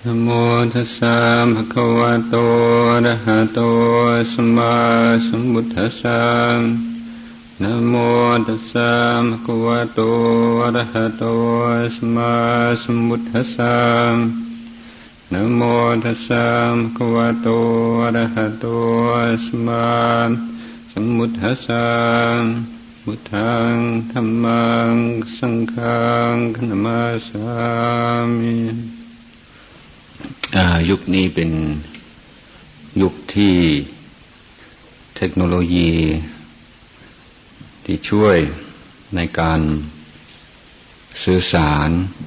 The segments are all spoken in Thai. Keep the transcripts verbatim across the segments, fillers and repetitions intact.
นะโมตัสสะภะคะวะโตอะระหะโตสัมมาสัมพุทธัสสะนะโมตัสสะภะคะวะโตอะระหะโตสัมมาสัมพุทธัสสะนะโมตัสสะภะคะวะโตอะระหะโตสัมมาสัมพุทธัสสะพุทธังธัมมังสังฆังนะมาสามิยุคนี้เป็นยุคที่เทคโนโลยีที่ช่วยในการสื่อสาร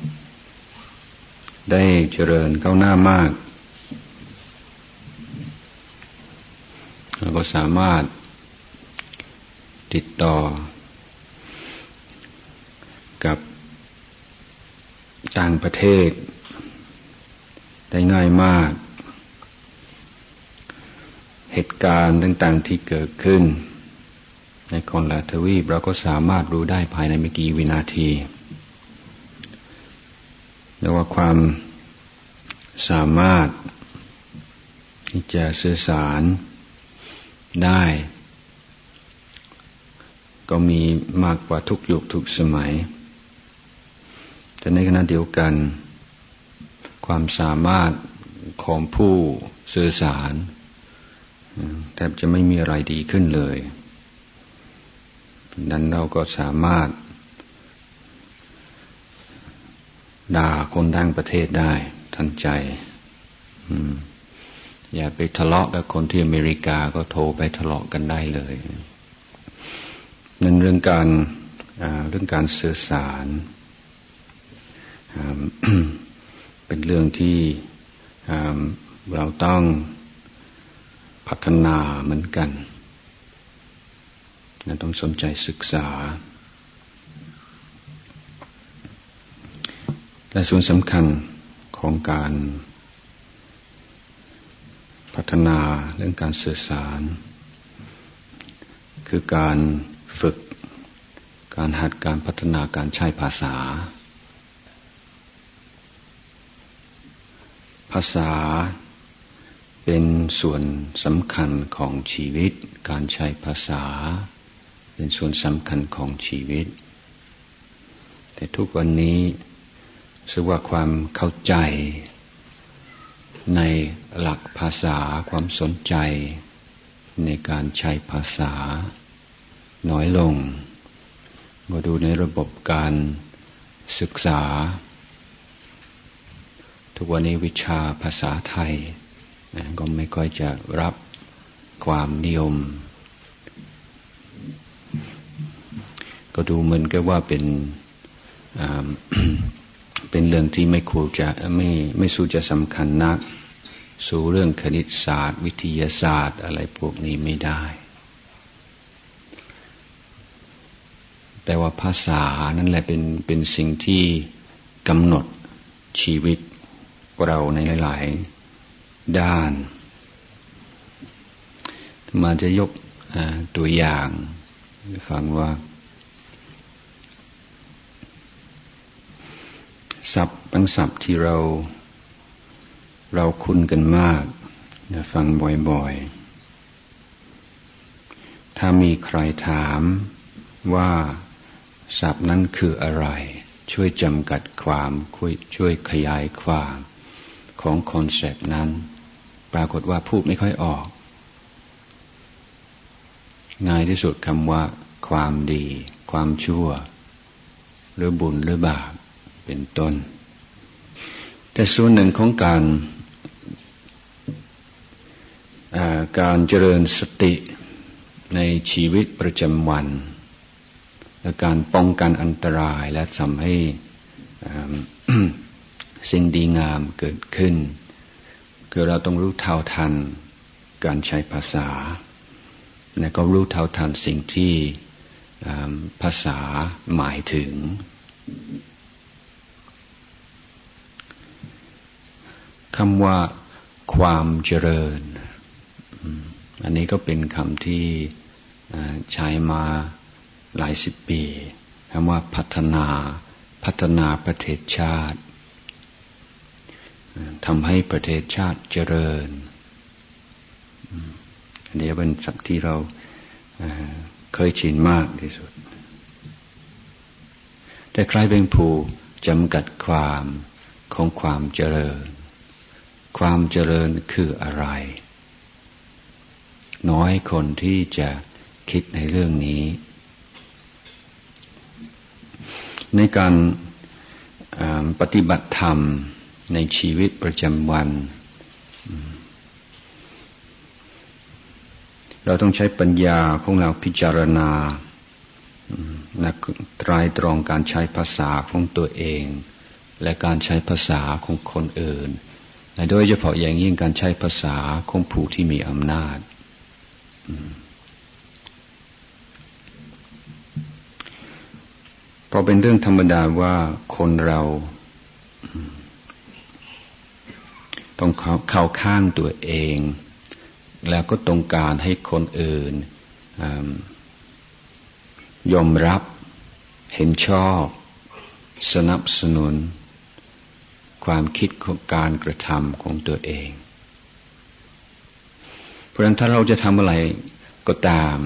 ได้เจริญก้าวหน้ามากเราก็สามารถติดต่อกับต่างประเทศได้ง่ายมากเหตุการณ์ต่างๆที่เกิดขึ้นในคนละทวีปเราก็สามารถรู้ได้ภายในไม่กี่วินาทีเรียกว่าความสามารถที่จะสื่อสารได้ก็มีมากกว่าทุกยุคทุกสมัยแต่ในขณะเดียวกันความสามารถของผู้สื่อสารแทบจะไม่มีอะไรดีขึ้นเลยดังนั้นเราก็สามารถด่าคนต่างประเทศได้ทันใจอย่าไปทะเลาะกับคนที่อเมริกาก็โทรไปทะเลาะกันได้เลยนั่นเรื่องการเรื่องการสื่อสารเป็นเรื่องที่เราต้องพัฒนาเหมือนกันต้องสนใจศึกษาและส่วนสำคัญของการพัฒนาเรื่องการสื่อสารคือการฝึกการหัดการพัฒนาการใช้ภาษาภาษาเป็นส่วนสำคัญของชีวิตการใช้ภาษาเป็นส่วนสำคัญของชีวิตแต่ทุกวันนี้รู้สึกว่าความเข้าใจในหลักภาษาความสนใจในการใช้ภาษาน้อยลงมาดูในระบบการศึกษาทุกวันนี้วิชาภาษาไทยก็ไม่ค่อยจะรับความนิยมก็ดูเหมือนกับว่าเป็น เป็นเรื่องที่ไม่ควรจะไม่ไม่สู้จะสำคัญนักสู่เรื่องคณิตศาสตร์วิทยาศาสตร์อะไรพวกนี้ไม่ได้แต่ว่าภาษานั่นแหละเป็นเป็นสิ่งที่กำหนดชีวิตเราในหลายๆด้านมาจะยกตัวอย่างฟังว่าศัพท์บางศัพท์ที่เราเราคุ้นกันมากฟังบ่อยๆถ้ามีใครถามว่าศัพท์นั้นคืออะไรช่วยจำกัดความช่วยขยายความของคอนเซปต์นั้นปรากฏว่าพูดไม่ค่อยออกง่ายที่สุดคำว่าความดีความชั่วหรือบุญหรือบาปเป็นต้นแต่ส่วนหนึ่งของการการเจริญสติในชีวิตประจำวันและการป้องกันอันตรายและทำให้ สิ่งดีงามเกิดขึ้นคือเราต้องรู้เท่าทันการใช้ภาษาและก็รู้เท่าทันสิ่งที่ภาษาหมายถึงคำว่าความเจริญอันนี้ก็เป็นคำที่ใช้มาหลายสิบปีคำว่าพัฒนาพัฒนาประเทศชาติทำให้ประเทศชาติเจริญอันนี้เป็นศัพท์ที่เราเคยชินมากที่สุดแต่ใครเป็นผู้จำกัดความของความเจริญความเจริญคืออะไรน้อยคนที่จะคิดในเรื่องนี้ในการปฏิบัติธรรมในชีวิตประจำวันเราต้องใช้ปัญญาของเราพิจารณาไตรตรองการใช้ภาษาของตัวเองและการใช้ภาษาของคนอื่นและโดยเฉพาะอย่างยิ่งการใช้ภาษาของผู้ที่มีอำนาจเพราะเป็นเรื่องธรรมดาว่าคนเราต้องเข้าข้างตัวเองแล้วก็ต้องการให้คนอื่นยอมรับเห็นชอบสนับสนุนความคิดของการกระทำของตัวเองเพราะฉะนั้นถ้าเราจะทำอะไรก็ตาม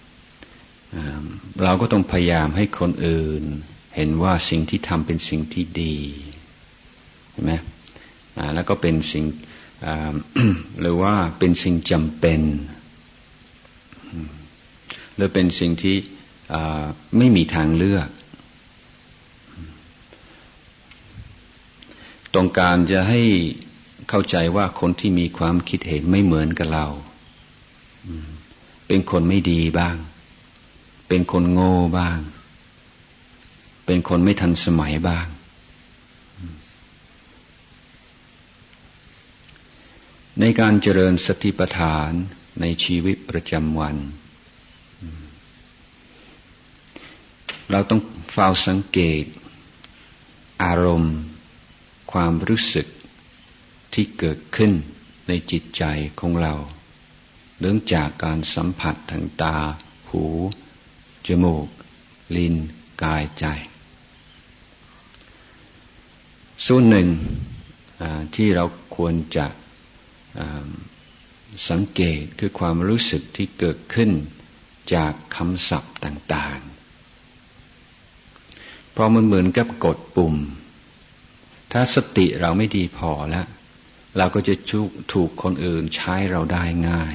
เราก็ต้องพยายามให้คนอื่นเห็นว่าสิ่งที่ทำเป็นสิ่งที่ดีเห็นไหมแล้วก็เป็นสิ่งหรือว่าเป็นสิ่งจำเป็นหรือเป็นสิ่งที่ไม่มีทางเลือกต้องการจะให้เข้าใจว่าคนที่มีความคิดเห็นไม่เหมือนกับเราเป็นคนไม่ดีบ้างเป็นคนโง่บ้างเป็นคนไม่ทันสมัยบ้างในการเจริญสติปัฏฐานในชีวิตประจำวันเราต้องเฝ้าสังเกตอารมณ์ความรู้สึกที่เกิดขึ้นในจิตใจของเราเริ่มจากการสัมผัสทางตาหูจมูกลิ้นกายใจส่วนหนึ่งที่เราควรจะสังเกตคือความรู้สึกที่เกิดขึ้นจากคำศัพท์ต่างๆเพราะมันเหมือนกับกดปุ่มถ้าสติเราไม่ดีพอแล้วเราก็จะถูกคนอื่นใช้เราได้ง่าย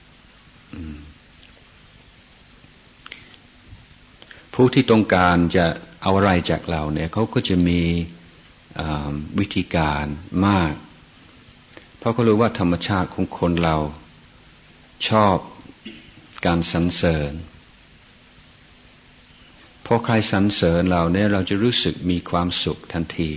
ผู้ที่ต้องการจะเอาอะไรจากเราเนี่ยเขาก็จะมีวิธีการมากเพราะเขารู้ว่าธรรมชาติของคนเราชอบการสรรเสริญพอใครสรรเสริญเราเนี่ยเราจะรู้สึกมีความสุขทันที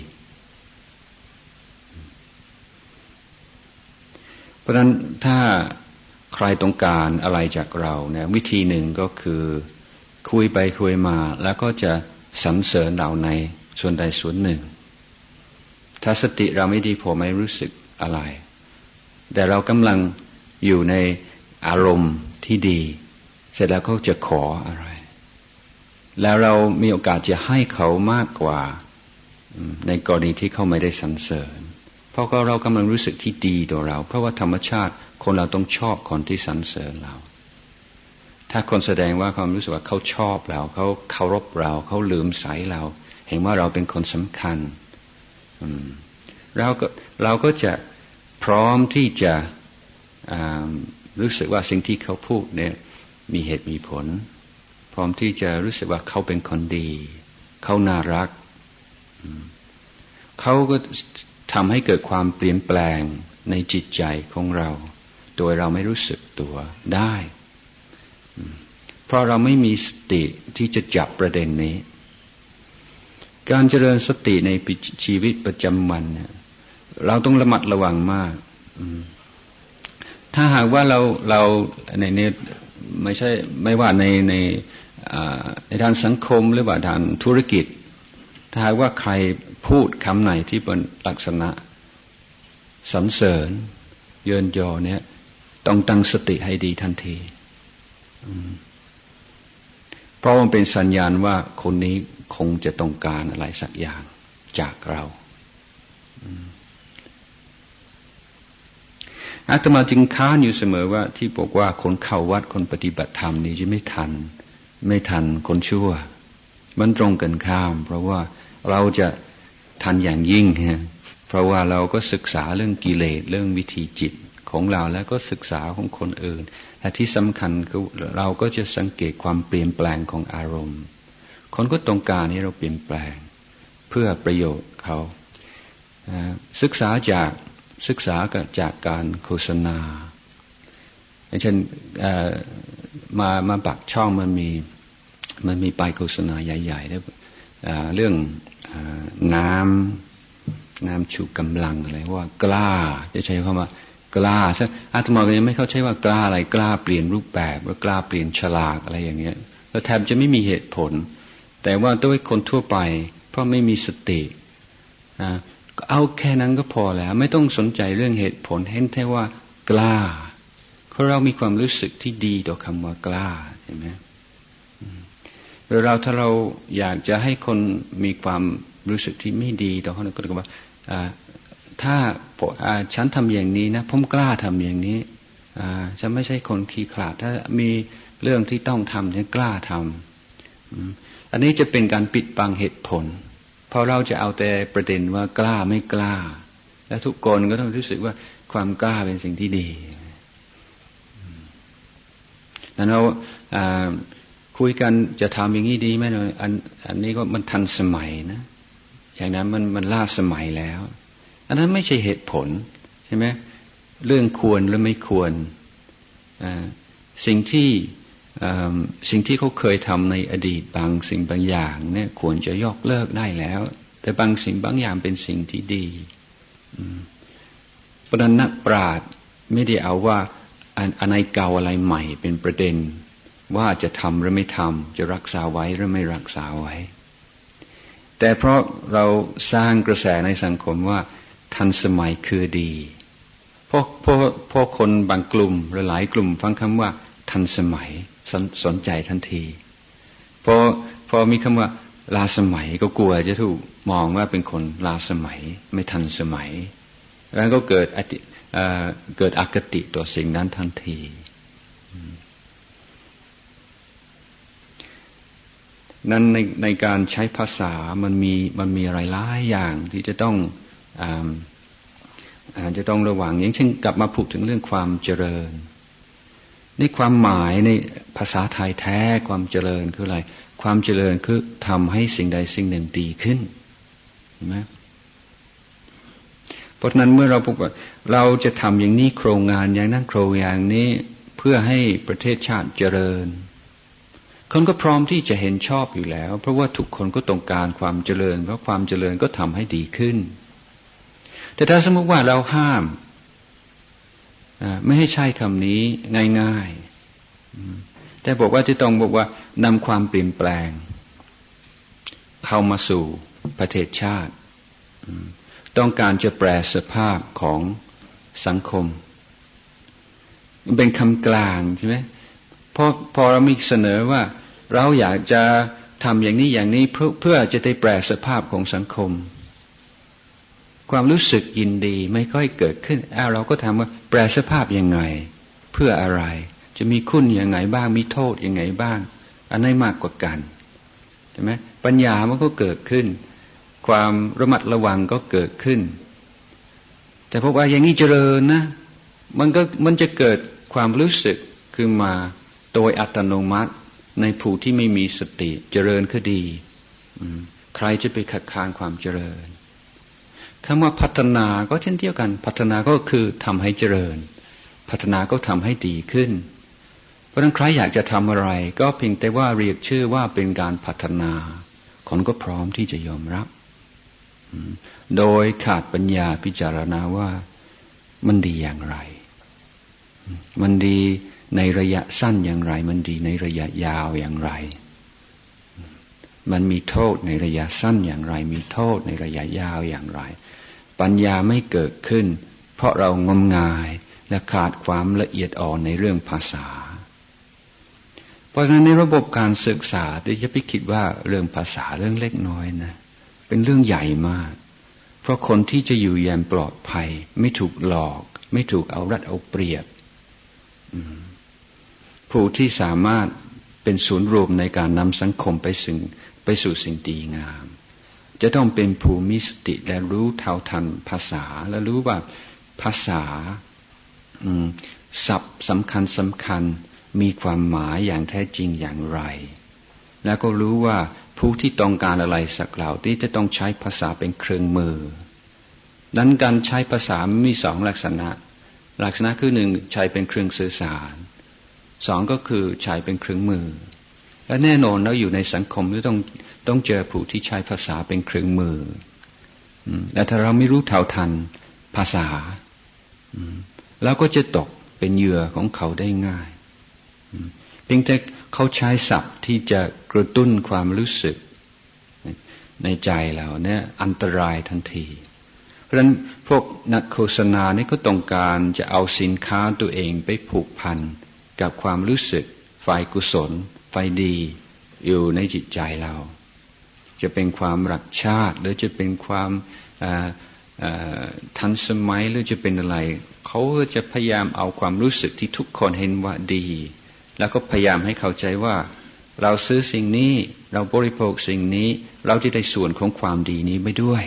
เพราะฉะนั้นถ้าใครต้องการอะไรจากเราเนี่ยวิธีหนึ่งก็คือคุยไปคุยมาแล้วก็จะสรรเสริญเราในส่วนใดส่วนหนึ่งถ้าสติเราไม่ดีพอไม่รู้สึกอะไรแต่เรากำลังอยู่ในอารมณ์ที่ดีเสร็จแล้วเขาจะขออะไรแล้วเรามีโอกาสจะให้เขามากกว่าในกรณีที่เขาไม่ได้สรรเสริญเพราะเรากำลังรู้สึกที่ดีต่อเราเพราะว่าธรรมชาติคนเราต้องชอบคนที่สรรเสริญเราถ้าคนแสดงว่าความรู้สึกว่าเขาชอบเราเขาเคารพเราเขาลืมใสเราเห็นว่าเราเป็นคนสำคัญเราก็เราก็จะพร้อมที่จะรู้สึกว่าสิ่งที่เขาพูดเนี่ยมีเหตุมีผลพร้อมที่จะรู้สึกว่าเขาเป็นคนดีเขาน่ารักเขาก็ทำให้เกิดความเปลี่ยนแปลงในจิตใจของเราโดยเราไม่รู้สึกตัวได้เพราะเราไม่มีสติที่จะจับประเด็นนี้การเจริญสติในชีวิตประจำวันเนี่ยเราต้องระมัดระวังมากถ้าหากว่าเราเราในนี้ไม่ใช่ไม่ว่าในในในทางสังคมหรือว่าทางธุรกิจถ้าหากว่าใครพูดคำไหนที่เป็นลักษณะสรรเสริญเยินยอเนี่ยต้องตั้งสติให้ดีทันทีเพราะมันเป็นสัญญาณว่าคนนี้คงจะต้องการอะไรสักอย่างจากเราอาตมาจึงค้านอยู่เสมอว่าที่บอกว่าคนเข้าวัดคนปฏิบัติธรรมนี่จะไม่ทันไม่ทันคนชั่วมันตรงกันข้ามเพราะว่าเราจะทันอย่างยิ่งฮะเพราะว่าเราก็ศึกษาเรื่องกิเลสเรื่องวิธีจิตของเราแล้วก็ศึกษาของคนอื่นและที่สำคัญคือเราก็จะสังเกตความเปลี่ยนแปลงของอารมณ์คนก็ต้องการให้เราเปลี่ยนแปลงเพื่อประโยชน์เขาศึกษาจากศึกษาจากการโฆษณาอย่างเช่นมามาปักช่องมันมีมันมีป้ายโฆษณาใหญ่ๆแล้วเรื่องน้ำน้ำชูกำลังอะไรว่ากล้าจะใช้คำว่ากล้าซึ่งอาตมาก็ยังไม่เข้าใจว่ากล้าอะไรกล้าเปลี่ยนรูปแบบหรือกล้าเปลี่ยนฉลากอะไรอย่างเงี้ยแล้วแทบจะไม่มีเหตุผลแต่ว่าด้วยคนทั่วไปเพราะไม่มีสติก็เอาแค่นั้นก็พอแล้วไม่ต้องสนใจเรื่องเหตุผลเห็นแค่ว่ากล้าเพราะเรามีความรู้สึกที่ดีต่อคำว่ากล้าใช่ไหมเราถ้าเราอยากจะให้คนมีความรู้สึกที่ไม่ดีต่อเขาก็จะบอกว่าถ้าฉันทำอย่างนี้นะผมกล้าทำอย่างนี้ฉันไม่ใช่คนขี้ขลาดถ้ามีเรื่องที่ต้องทำฉันกล้าทำอันนี้จะเป็นการปิดบังเหตุผลเพราะเราจะเอาแต่ประเด็นว่ากล้าไม่กล้าและทุกคนก็ต้องรู้สึกว่าความกล้าเป็นสิ่งที่ดีแล้วเราคุยกันจะทำอย่างนี้ดีไหมอันอันนี้ก็มันทันสมัยนะอย่างนั้นมันมันล้าสมัยแล้วอันนั้นไม่ใช่เหตุผลใช่ไหมเรื่องควรหรือไม่ควรสิ่งที่สิ่งที่เขาเคยทำในอดีตบางสิ่งบางอย่างเนี่ยควรจะยกเลิกได้แล้วแต่บางสิ่งบางอย่างเป็นสิ่งที่ดีเพราะนั้นนักปราชญ์ไม่ได้เอาว่าอะไรเก่าอะไรใหม่เป็นประเด็นว่าจะทำหรือไม่ทำจะรักษาไว้หรือไม่รักษาไว้แต่เพราะเราสร้างกระแสในสังคมว่าทันสมัยคือดีเพราะเพราะเพราะคนบางกลุ่มหรือหลายกลุ่มฟังคำว่าทันสมัยสนสนใจทันทีพอพอมีคำว่าล้าสมัยก็กลัวจะถูกมองว่าเป็นคนล้าสมัยไม่ทันสมัยแล้วก็เกิดอติเกิดอคติต่อสิ่งนั้นทันทีนั้นในในการใช้ภาษามันมีมันมีอะไรหลายอย่างที่จะต้องอ่าจะต้องระวังอย่างเช่นกลับมาพูดถึงเรื่องความเจริญในความหมายในภาษาไทยแท้ความเจริญคืออะไรความเจริญคือทำให้สิ่งใดสิ่งหนึ่งดีขึ้นเห็นไหมเพราะฉะนั้นเมื่อเราบอกว่าเราจะทำอย่างนี้โครงงานอย่างนั้นโครงอย่างนี้เพื่อให้ประเทศชาติเจริญคนก็พร้อมที่จะเห็นชอบอยู่แล้วเพราะว่าทุกคนก็ต้องการความเจริญเพราะความเจริญก็ทำให้ดีขึ้นแต่ถ้าสมมติว่าเราห้ามไม่ให้ใช้คำนี้ง่ายๆแต่บอกว่าที่ต้องบอกว่านำความเปลี่ยนแปลงเข้ามาสู่ประเทศชาติต้องการจะแปลสภาพของสังคมเป็นคำกลางใช่ไหมพอพอเรามีเสนอว่าเราอยากจะทำอย่างนี้อย่างนี้เพื่อเพื่อจะได้แปลสภาพของสังคมความรู้สึกยินดีไม่ค่อยเกิดขึ้นอ้าวเราก็ถามว่าแปลสภาพยังไงเพื่ออะไรจะมีคุณยังไงบ้างมีโทษยังไงบ้างอันไหนมากกว่ากันใช่ไหมปัญญามันก็เกิดขึ้นความระมัดระวังก็เกิดขึ้นแต่พบว่าอย่างนี้เจริญนะมันก็มันจะเกิดความรู้สึกขึ้นมาโดยอัตโนมัติในผู้ที่ไม่มีสติเจริญก็ดีใครจะไปขัดขานความเจริญคำว่าพัฒนาก็เช่นเดียวกันพัฒนาก็คือทำให้เจริญพัฒนาก็ทำให้ดีขึ้นเพราะฉะนั้นใครอยากจะทำอะไรก็เพียงแต่ว่าเรียกชื่อว่าเป็นการพัฒนาคนก็พร้อมที่จะยอมรับโดยขาดปัญญาพิจารณาว่ามันดีอย่างไรมันดีในระยะสั้นอย่างไรมันดีในระยะยาวอย่างไรมันมีโทษในระยะสั้นอย่างไรมีโทษในระยะยาวอย่างไรปัญญาไม่เกิดขึ้นเพราะเรางมงายและขาดความละเอียดอ่อนในเรื่องภาษาเพราะฉะนั้นในระบบการศึกษาที่จะไปคิดว่าเรื่องภาษาเรื่องเล็กน้อยนะเป็นเรื่องใหญ่มากเพราะคนที่จะอยู่อย่างปลอดภัยไม่ถูกหลอกไม่ถูกเอารัดเอาเปรียบผู้ที่สามารถเป็นศูนย์รวมในการนำสังคมไปสู่ไปสู่สิ่งดีงามจะต้องเป็นผู้มีสติและรู้เท่าทันภาษาและรู้ว่าภาษาศัพท์สำคัญสำคัญมีความหมายอย่างแท้จริงอย่างไรแล้วก็รู้ว่าผู้ที่ต้องการอะไรสักเหล่าที่จะต้องใช้ภาษาเป็นเครื่องมือดังนั้นการใช้ภาษามีสองลักษณะลักษณะคือหนึ่งใช้เป็นเครื่องสื่อสารสองก็คือใช้เป็นเครื่องมือและแน่นอนเราอยู่ในสังคมที่ต้องต้องเจอผู้ที่ใช้ภาษาเป็นเครื่องมือและถ้าเราไม่รู้เท่าทันภาษาเราก็จะตกเป็นเหยื่อของเขาได้ง่ายเพียงแต่เขาใช้ศัพท์ที่จะกระตุ้นความรู้สึกในใจเราเนี่ยอันตรายทันทีเพราะฉะนั้นพวกนักโฆษณานี่ก็ต้องการจะเอาสินค้าตัวเองไปผูกพันกับความรู้สึกฝ่ายกุศลฝ่ายดีอยู่ในจิตใจเราจะเป็นความรักชาติหรือจะเป็นความทันสมัยหรือจะเป็นอะไรเขาก็จะพยายามเอาความรู้สึกที่ทุกคนเห็นว่าดีแล้วก็พยายามให้เข้าใจว่าเราซื้อสิ่งนี้เราบริโภคสิ่งนี้เราจะได้ส่วนของความดีนี้ไปด้วย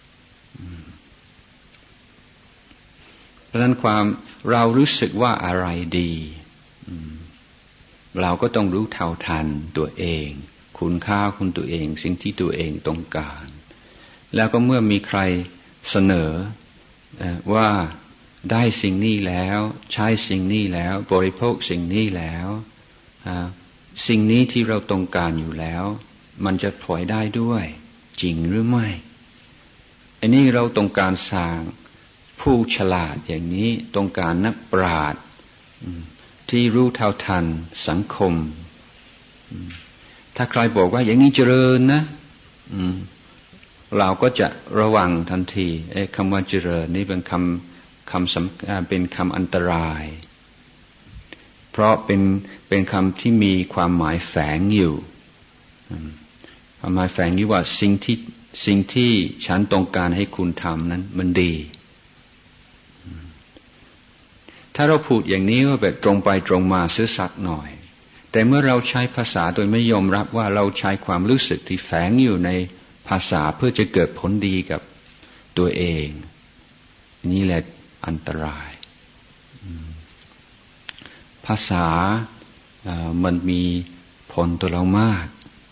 เพราะฉะนั้นความเรารู้สึกว่าอะไรดีเราก็ต้องรู้เท่าทันตัวเองคุณค่าของตัวเองสิ่งที่ตัวเองต้องการแล้วก็เมื่อมีใครเสนอว่าได้สิ่งนี้แล้วใช้สิ่งนี้แล้วบริโภคสิ่งนี้แล้วสิ่งนี้ที่เราต้องการอยู่แล้วมันจะพลอยได้ด้วยจริงหรือไม่อันนี้เราต้องการสร้างผู้ฉลาดอย่างนี้ต้องการนักปราชญ์ที่รู้เท่าทันสังคมถ้าใครบอกว่าอย่างนี้เจริญนะเราก็จะระวังทันทีไอ้คำว่าเจริญนี่เป็นคำคำเป็นคำอันตรายเพราะเป็นเป็นคำที่มีความหมายแฝงอยู่ความหมายแฝงอยู่ว่าสิ่งที่สิ่งที่ฉันต้องการให้คุณทำนั้นมันดีถ้าเราพูดอย่างนี้ก็แบบตรงไปตรงมาซื่อสัตย์หน่อยแต่เมื่อเราใช้ภาษาโดยไม่ยอมรับว่าเราใช้ความรู้สึกที่แฝงอยู่ในภาษาเพื่อจะเกิดผลดีกับตัวเองนี่แหละอันตรายภาษามันมีผลต่อเรามาก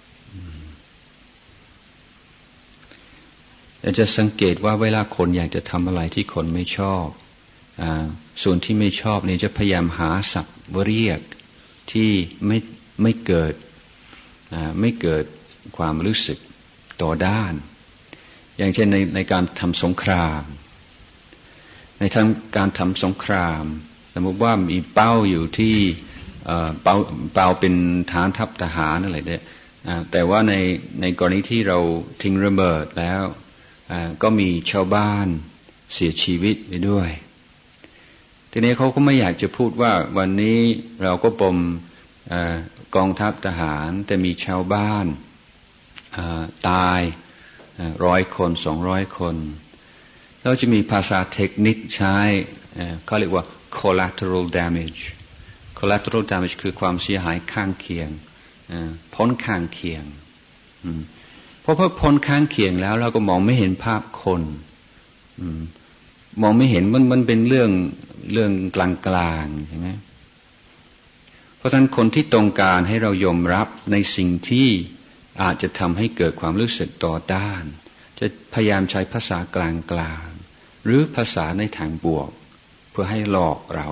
เราจะสังเกตว่าเวลาคนอยากจะทำอะไรที่คนไม่ชอบส่วนที่ไม่ชอบนี่จะพยายามหาศัพท์เรียกที่ไม่ไม่เกิดไม่เกิดความรู้สึกต่อด้านอย่างเช่นในในการทำสงครามในทางการทำสงครามสมมติว่ามีเป้าอยู่ที่เป้าเป้าเป็นฐานทัพทหารอะไรเนี่ยแต่ว่าในในกรณีที่เราทิ้งระเบิดแล้วก็มีชาวบ้านเสียชีวิตไปด้วยทีนี้เขาก็ไม่อยากจะพูดว่าวันนี้เราก็ปมกองทัพทหารแต่มีชาวบ้านตายร้อยคนสองร้อยคนเราจะมีภาษาเทคนิคใช้เขาเรียกว่า collateral damage collateral damage คือความเสียหายข้างเคียงผลข้างเคียงเพราะพอผลข้างเคียงแล้วเราก็มองไม่เห็นภาพคนมองไม่เห็นมันมันเป็นเรื่องเรื่องกลางๆใช่ไหมเพราะฉะนั้นคนที่ต้องการให้เรายอมรับในสิ่งที่อาจจะทำให้เกิดความรู้สึกต่อต้านจะพยายามใช้ภาษากลางๆหรือภาษาในทางบวกเพื่อให้หลอกเรา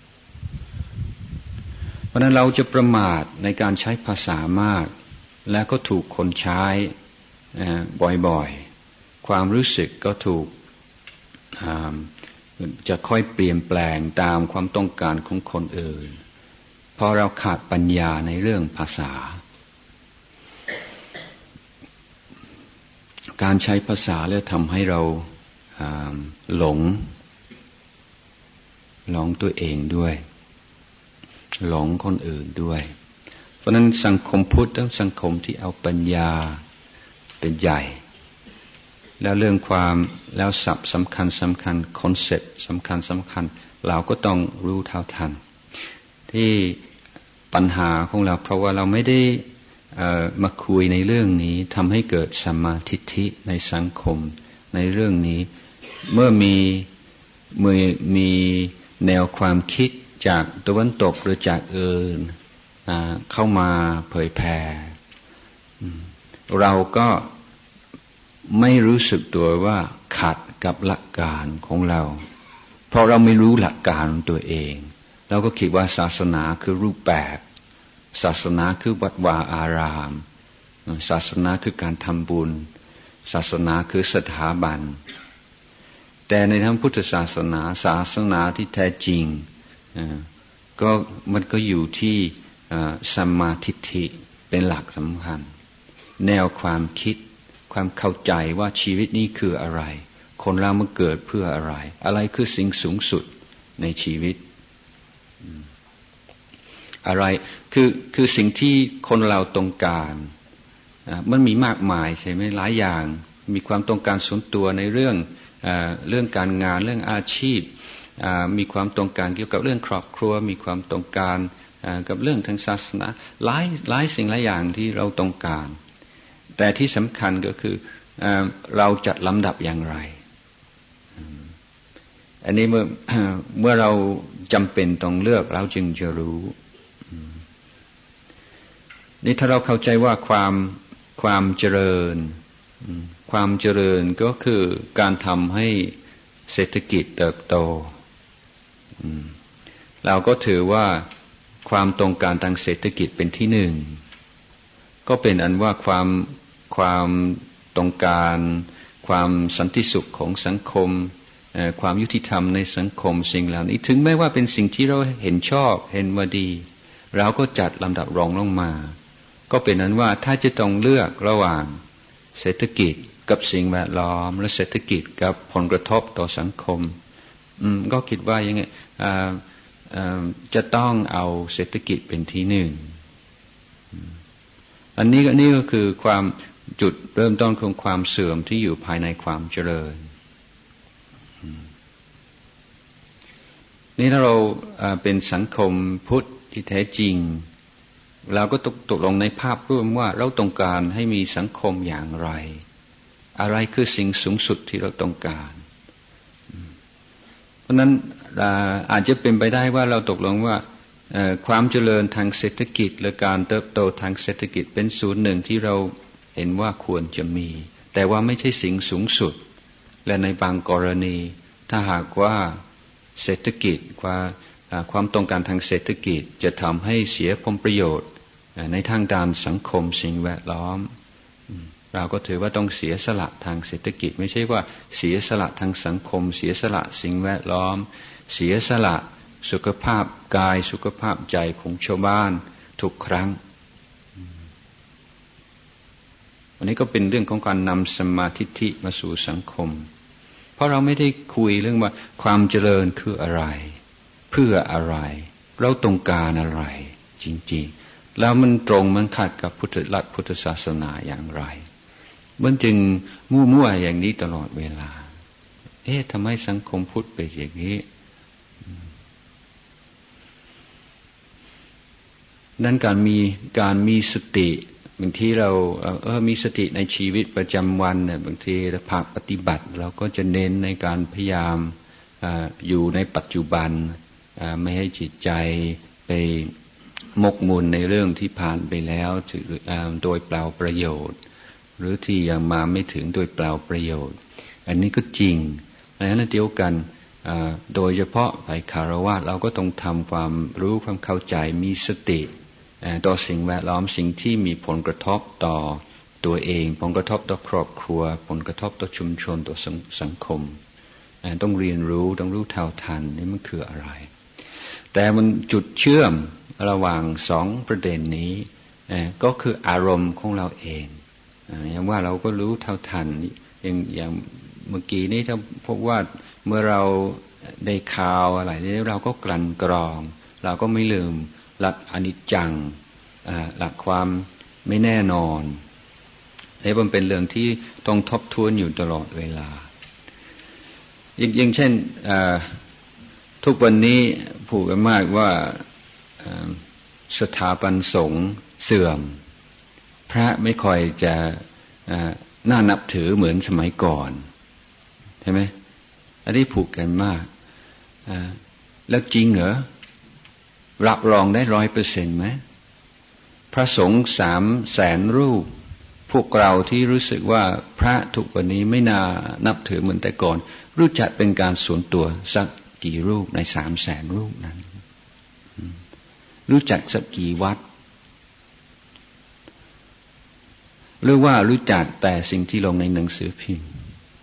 เพราะนั้นเราจะประมาทในการใช้ภาษามากและก็ถูกคนใช้บ่อยๆความรู้สึกก็ถูกจะค่อยเปลี่ยนแปลงตามความต้องการของคนอื่นเพราะเราขาดปัญญาในเรื่องภาษาการใช้ภาษาแล้วทำให้เราหลงหลงตัวเองด้วยหลงคนอื่นด้วยเพราะนั้นสังคมพุทธต้องสังคมที่เอาปัญญาเป็นใหญ่แล้วเรื่องความแล้วศัพท์สำคัญสำคัญคอนเซ็ปต์สำคัญสำคัญเราก็ต้องรู้เท่าทันที่ปัญหาของเราเพราะว่าเราไม่ได้มาคุยในเรื่องนี้ทำให้เกิดสัมมาทิฏฐิในสังคมในเรื่องนี้เมื่อมีมือมีแนวความคิดจากตะวันตกหรือจากอื่นเข้ามาเผยแผ่เราก็ไม่รู้สึกตัวว่าขัดกับหลักการของเราเพราะเราไม่รู้หลักการของตัวเองเราก็คิดว่าศาสนาคือรูปแบบศาสนาคือวัดวาอารามศาสนาคือการทำบุญศาสนาคือสถาบันแต่ในทางพุทธศาสนาศาสนาที่แท้จริงก็มันก็อยู่ที่สัมมาทิฏฐิเป็นหลักสำคัญแนวความคิดความเข้าใจว่าชีวิตนี้คืออะไรคนเรามาเกิดเพื่ออะไรอะไรคือสิ่งสูงสุดในชีวิตอะไรคือคือสิ่งที่คนเราต้องการมันมีมากมายใช่ไหมหลายอย่างมีความต้องการส่วนตัวในเรื่องเรื่องการงานเรื่องอาชีพมีความต้องการเกี่ยวกับเรื่องครอบครัวมีความต้องการกับเรื่องทางศาสนาหลายหลายสิ่งหลายอย่างที่เราต้องการแต่ที่สำคัญก็คือเราจัดลำดับอย่างไรอันนี้เมื่อเมื่อเราจำเป็นต้องเลือกเราจึงจะรู้นี่ถ้าเราเข้าใจว่าความความเจริญความเจริญก็คือการทำให้เศรษฐกิจเติบโตเราก็ถือว่าความต้องการทางเศรษฐกิจเป็นที่หนึ่งก็เป็นอันว่าความความต้องการความสันติสุขของสังคมความยุติธรรมในสังคมสิ่งเหล่านี้ถึงแม้ว่าเป็นสิ่งที่เราเห็นชอบเห็นว่าดีเราก็จัดลำดับรองลงมาก็เป็นนั้นว่าถ้าจะต้องเลือกระหว่างเศรษฐกิจกับสิ่งแวดล้อมและเศรษฐกิจกับผลกระทบต่อสังคมก็คิดว่ายังไงจะต้องเอาเศรษฐกิจเป็นที่หนึ่งอันนี้ก็นี่ก็คือความจุดเริ่มต้นของความเสื่อมที่อยู่ภายในความเจริญนี่ถ้าเราเป็นสังคมพุทธที่แท้จริงเราก็ตกตกลงในภาพรวมว่าเราต้องการให้มีสังคมอย่างไรอะไรคือสิ่งสูงสุดที่เราต้องการเพราะนั้นอาจจะเป็นไปได้ว่าเราตกลงว่าความเจริญทางเศรษฐกิจและการเติบโตทางเศรษฐกิจเป็นส่วนหนึ่งที่เราเห็นว่าควรจะมีแต่ว่าไม่ใช่สิ่งสูงสุดและในบางกรณีถ้าหากว่าเศรษฐกิจความความต้องการทางเศรษฐกิจจะทำให้เสียผลประโยชน์ในทางด้านสังคมสิ่งแวดล้อมเราก็ถือว่าต้องเสียสละทางเศรษฐกิจไม่ใช่ว่าเสียสละทางสังคมเสียสละสิ่งแวดล้อมเสียสละสุขภาพกายสุขภาพใจของชาวบ้านทุกครั้งอันนี้ก็เป็นเรื่องของการนำสัมมาทิฏฐิมาสู่สังคมเพราะเราไม่ได้คุยเรื่องว่าความเจริญคืออะไรเพื่ออะไรเราต้องการอะไรจริงๆแล้วมันตรงมันขัดกับพุทธหลักพุทธศาสนาอย่างไรมันจึงมั่วๆอย่างนี้ตลอดเวลาเอ๊ะทำไมสังคมพุทธเป็นอย่างนี้นั่นการมีการมีสติบางทีเราเออมีสติในชีวิตประจำวันเนี่ยบางทีภาคปฏิบัติเราก็จะเน้นในการพยายามอยู่ในปัจจุบันไม่ให้จิตใจไปหมกมุ่นในเรื่องที่ผ่านไปแล้วโดยเปล่าประโยชน์หรือที่ยังมาไม่ถึงโดยเปล่าประโยชน์อันนี้ก็จริงในขณะเดียวกันโดยเฉพาะฝ่ายคฤหัสถ์เราก็ต้องทำความรู้ความเข้าใจมีสติต่อสิ่งแวดล้อมสิ่งที่มีผลกระทบต่อตัวเองผลกระทบต่อครอบครัวผลกระทบต่อชุมชนต่อสังคมต้องเรียนรู้ต้องรู้เท่าทันนี่มันคืออะไรแต่มันจุดเชื่อมระหว่างสองประเด็นนี้ก็คืออารมณ์ของเราเองอย่างว่าเราก็รู้เท่าทันอย่างอย่างเมื่อกี้นี้ถ้าพบว่าเมื่อเราได้ข่าวอะไรนี้เราก็กลั่นกรองเราก็ไม่ลืมหลักอนิจจังหลักความไม่แน่นอนนี่มันเป็นเรื่องที่ต้องทบทวนอยู่ตลอดเวลาอย่างเช่นทุกวันนี้พูดกันมากว่าสถาบันสงฆ์เสื่อมพระไม่ค่อยจะน่านับถือเหมือนสมัยก่อนใช่ไหมอันนี้ผูกกันมากแล้วจริงเหรอรับรองได้ร้อยเปอร์เซ็นต์ไหมพระสงฆ์สามแสนรูปพวกเราที่รู้สึกว่าพระทุกวันนี้ไม่น่านับถือเหมือนแต่ก่อนรู้จักเป็นการส่วนตัวสักกี่รูปในสามแสนรูปนั้นรู้จักสักกี่วัดหรือว่ารู้จักแต่สิ่งที่ลงในหนังสือพิมพ์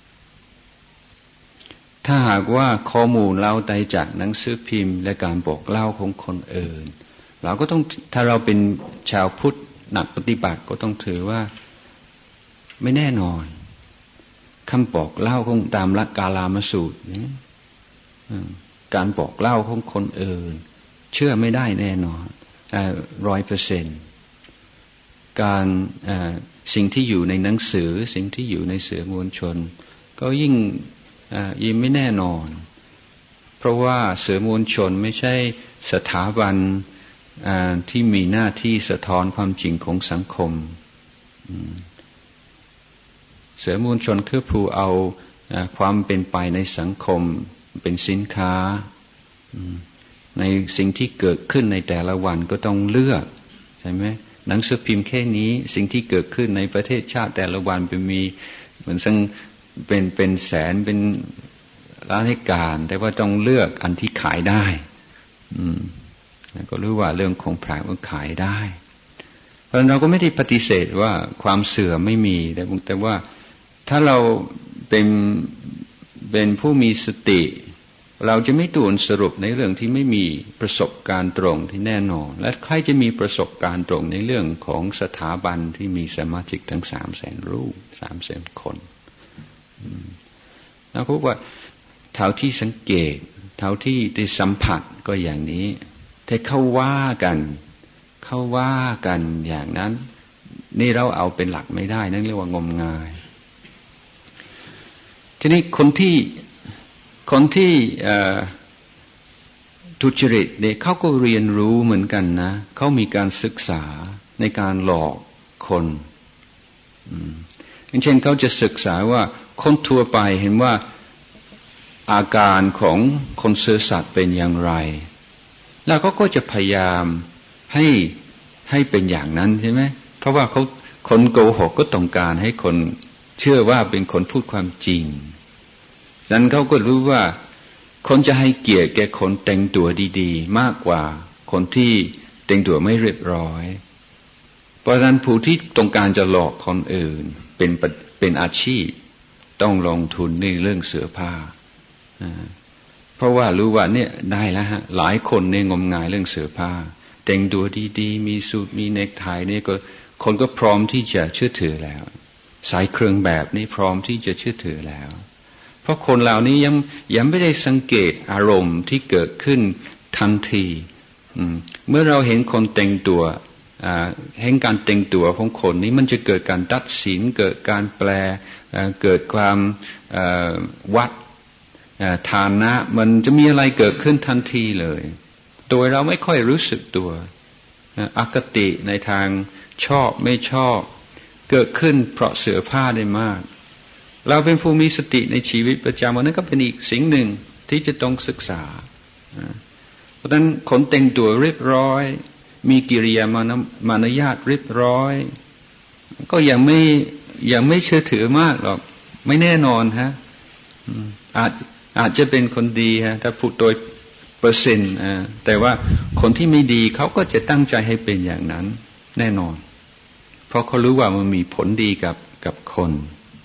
ถ้าหากว่าข้อมูลเราได้จากหนังสือพิมพ์และการบอกเล่าของคนอื่นเราก็ต้องถ้าเราเป็นชาวพุทธนักปฏิบัติก็ต้องถือว่าไม่แน่นอนคำบอกเล่าของตามหลักกาลามสูตรการบอกเล่าของคนอื่นเชื่อไม่ได้แน่นอนร้อยเปอร์เซ็นต์การสิ่งที่อยู่ในหนังสือสิ่งที่อยู่ในสื่อมวลชนก็ยิ่งยิ่งไม่แน่นอนเพราะว่าสื่อมวลชนไม่ใช่สถาบันที่มีหน้าที่สะท้อนความจริงของสังคมสื่อมวลชนคือผู้เอาความเป็นไปในสังคมเป็นสินค้าในสิ่งที่เกิดขึ้นในแต่ละวันก็ต้องเลือกใช่ไหมหนังสือพิมพ์แค่นี้สิ่งที่เกิดขึ้นในประเทศชาติแต่ละวันเป็นมีเหมือนซึ่งเป็นเป็นแสนเป็นล้านเหตุการณ์แต่ว่าต้องเลือกอันที่ขายได้อืมก็รู้ว่าเรื่องของพระมันขายได้เพราะเราก็ไม่ได้ปฏิเสธว่าความเสื่อมไม่มีแต่แต่ว่าถ้าเราเป็นเป็นผู้มีสติเราจะไม่ด่วนสรุปในเรื่องที่ไม่มีประสบการณ์ตรงที่แน่นอนและใครจะมีประสบการณ์ตรงในเรื่องของสถาบันที่มีสมาชิกทั้งสามแสนรูปสามแสนคนแล้วก็ว่าเท่าที่สังเกตเท่าที่ได้สัมผัสก็อย่างนี้แต่เขาว่ากันเขาว่ากันอย่างนั้นนี่เราเอาเป็นหลักไม่ได้นั่นเรียกว่างมงายทีนี้คนที่คนที่ทุจริตเนี่ยเขาก็เรียนรู้เหมือนกันนะเขามีการศึกษาในการหลอกคนอย่างเช่นเขาจะศึกษาว่าคนทั่วไปเห็นว่าอาการของคนซื่อสัตย์เป็นอย่างไรแล้วเขาก็จะพยายามให้ให้เป็นอย่างนั้นใช่ไหมเพราะว่าเขาคนโกหกก็ต้องการให้คนเชื่อว่าเป็นคนพูดความจริงฉะนั้นเขาก็รู้ว่าคนจะให้เกียรติแก่คนแต่งตัวดีๆมากกว่าคนที่แต่งตัวไม่เรียบร้อยเพราะฉะนั้นผู้ที่ต้องการจะหลอกคนอื่นเป็นเป็นอาชีพต้องลงทุนในเรื่องเสื้อผ้าเพราะว่ารู้ว่าเนี่ยได้แล้วฮะหลายคนเนี่ยงมงายเรื่องเสื้อผ้าแต่งตัวดีๆมีสูทมีเนคไทเนี่ยก็คนก็พร้อมที่จะเชื่อถือแล้วใส่เครื่องแบบนี้พร้อมที่จะเชื่อถือแล้วเพราะคนเหล่านี้ยังยังไม่ได้สังเกตอารมณ์ที่เกิดขึ้นทันทีเมื่อเราเห็นคนแต่งตัวเห็นการแต่งตัวของคนนี้มันจะเกิดการตัดสินเกิดการแปลเกิดความวัดฐานะมันจะมีอะไรเกิดขึ้นทันทีเลยโดยเราไม่ค่อยรู้สึกตัวอคติในทางชอบไม่ชอบเกิดขึ้นเพราะเสื้อผ้าได้มากเราเป็นผู้มีสติในชีวิตประจำวันนั้นก็เป็นอีกสิ่งหนึ่งที่จะต้องศึกษาเพราะฉะนั้นคนแต่งตัวเรียบร้อยมีกิริยามารยาทเรียบร้อยก็ยังไม่ยังไม่เชื่อถือมากหรอกไม่แน่นอนฮะอาจอาจจะเป็นคนดีฮะถ้าพูดโดยเปอร์เซ็นต์แต่ว่าคนที่ไม่ดีเขาก็จะตั้งใจให้เป็นอย่างนั้นแน่นอนเพราะเขารู้ว่ามันมีผลดีกับกับคน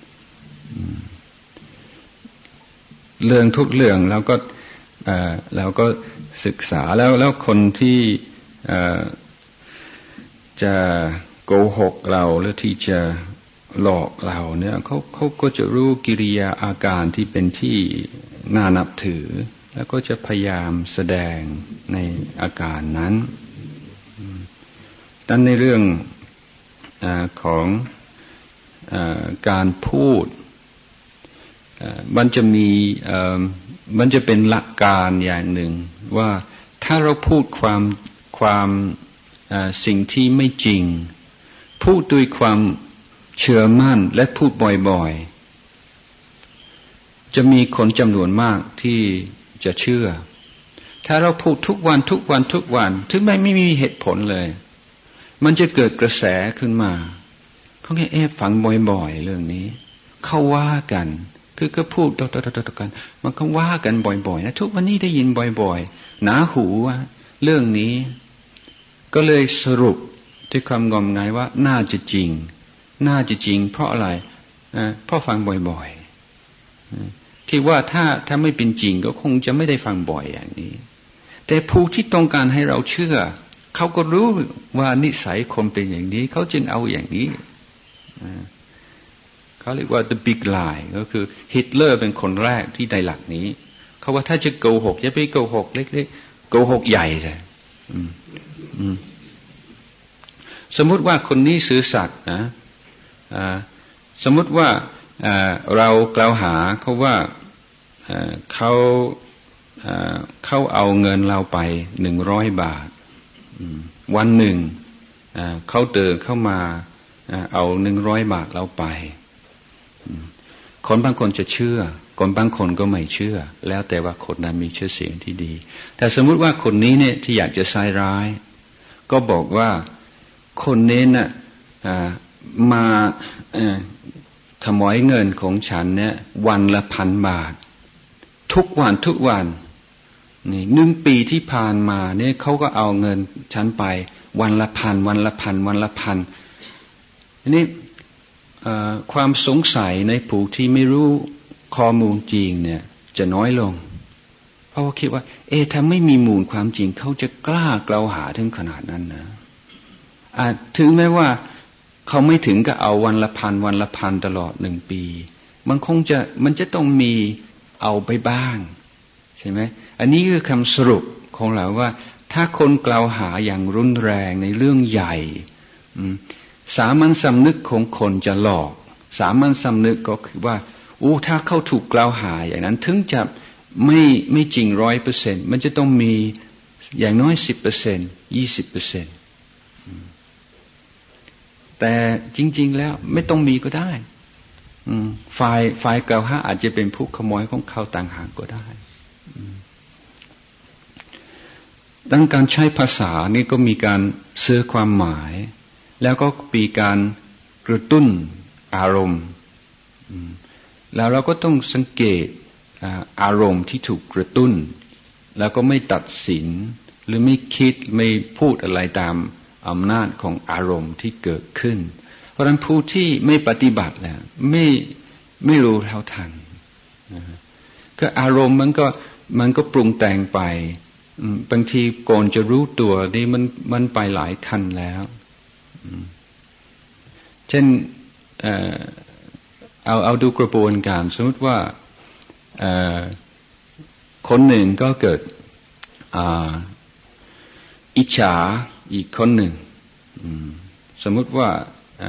เรื่องทุกเรื่องแล้วก็แล้วก็ศึกษาแล้วแล้วคนที่จะโกหกเราหรือที่จะหลอกเราเนี่ยเขาเขาก็จะรู้กิริยาอาการที่เป็นที่น่านับถือแล้วก็จะพยายามแสดงในอาการนั้นดังในเรื่องของการพูดมันจะมีมันจะเป็นหลักการอย่างหนึ่งว่าถ้าเราพูดความความสิ่งที่ไม่จริงพูดด้วยความเชื่อมั่นและพูดบ่อยๆจะมีคนจำนวนมากที่จะเชื่อถ้าเราพูดทุกวันทุกวันทุกวันถึงแม้ไม่มีเหตุผลเลยมันจะเกิดกระแสขึ้นมาเขาแค่เอ๊ะฟังบ่อยๆเรื่องนี้เขาว่ากันคือก็พูดต่อๆๆกันมันก็ว่ากันบ่อยๆนะทุกวันนี้ได้ยินบ่อยๆหนาหูว่าเรื่องนี้ก็เลยสรุปด้วยความงมงายว่าน่าจะจริงน่าจะจริงเพราะอะไรเพราะฟังบ่อยๆคิดว่าถ้าถ้าไม่เป็นจริงก็คงจะไม่ได้ฟังบ่อยอย่างนี้แต่ผู้ที่ต้องการให้เราเชื่อเขาก็รู้ว่านิสัยคนเป็นอย่างนี้เขาจึงเอาอย่างนี้เขาเรียกว่า the big lie ก็คือฮิตเลอร์เป็นคนแรกที่ได้หลักนี้เขาว่าถ้าจะโกหกอย่าไปโกหกเล็กๆโกหกใหญ่ใช่สมมุติว่าคนนี้ซื่อสัตย์นะสมมุติว่าเรากล่าวหาเขาว่าเขาเขาเอาเงินเราไปหนึ่งร้อยบาทวันหนึ่งเขาเดินเข้ามาเอาหนึ่งร้อยบาทเราไปคนบางคนจะเชื่อคนบางคนก็ไม่เชื่อแล้วแต่ว่าคนนั้นมีชื่อเสียงที่ดีแต่สมมุติว่าคนนี้เนี่ยที่อยากจะใส่ร้ายก็บอกว่าคนนี้น่ะมาขโมยเงินของฉันเนี่ยวันละพันบาททุกวันทุกวันนี่หนึ่งปีที่ผ่านมาเนี่ยเขาก็เอาเงินฉันไปวันละพันวันละพันวันละพันนี่ความสงสัยในผู้ที่ไม่รู้ข้อมูลจริงเนี่ยจะน้อยลงเพราะว่าคิดว่าเอ๊ะถ้าไม่มีมูลความจริงเขาจะกล้ากล่าวหาถึงขนาดนั้นนะอาจถึงแม้ว่าเขาไม่ถึงกับเอาวันละพันวันละพันตลอดหนึ่งปีมันคงจะมันจะต้องมีเอาไปบ้างใช่ไหมอันนี้คือคำสรุปของเราว่าถ้าคนกล่าวหาอย่างรุนแรงในเรื่องใหญ่สามัญสำนึกของคนจะหลอกสามัญสำนึกก็คือว่าโอ้ถ้าเขาถูกกล่าวหาอย่างนั้นถึงจะไม่ไม่จริงร้อยเปอร์เซ็นต์มันจะต้องมีอย่างน้อยสิบเปอร์เซ็นต์ยี่สิบเปอร์เซ็นต์แต่จริงๆแล้วไม่ต้องมีก็ได้ฝ่ายฝ่ายกล่าวหาอาจจะเป็นผู้ขโมยของเขาต่างหากก็ได้ดังการใช้ภาษานี่ก็มีการสื่อความหมายแล้วก็มีการกระตุ้นอารมณ์แล้วเราก็ต้องสังเกตอารมณ์ที่ถูกกระตุ้นแล้วก็ไม่ตัดสินหรือไม่คิดไม่พูดอะไรตามอำนาจของอารมณ์ที่เกิดขึ้นเพราะฉะนั้นผู้ที่ไม่ปฏิบัติแล้วไม่ไม่รู้เท่าทันก็อารมณ์มันก็มันก็ปรุงแต่งไปบางทีก่อนจะรู้ตัวนี่มันมันไปหลายขั้นแล้วเช่นเอ่อเอาเอาดูกระบวนการสมมติว่าคนหนึ่งก็เกิดอิจฉาอีกคนหนึ่งสมมติว่า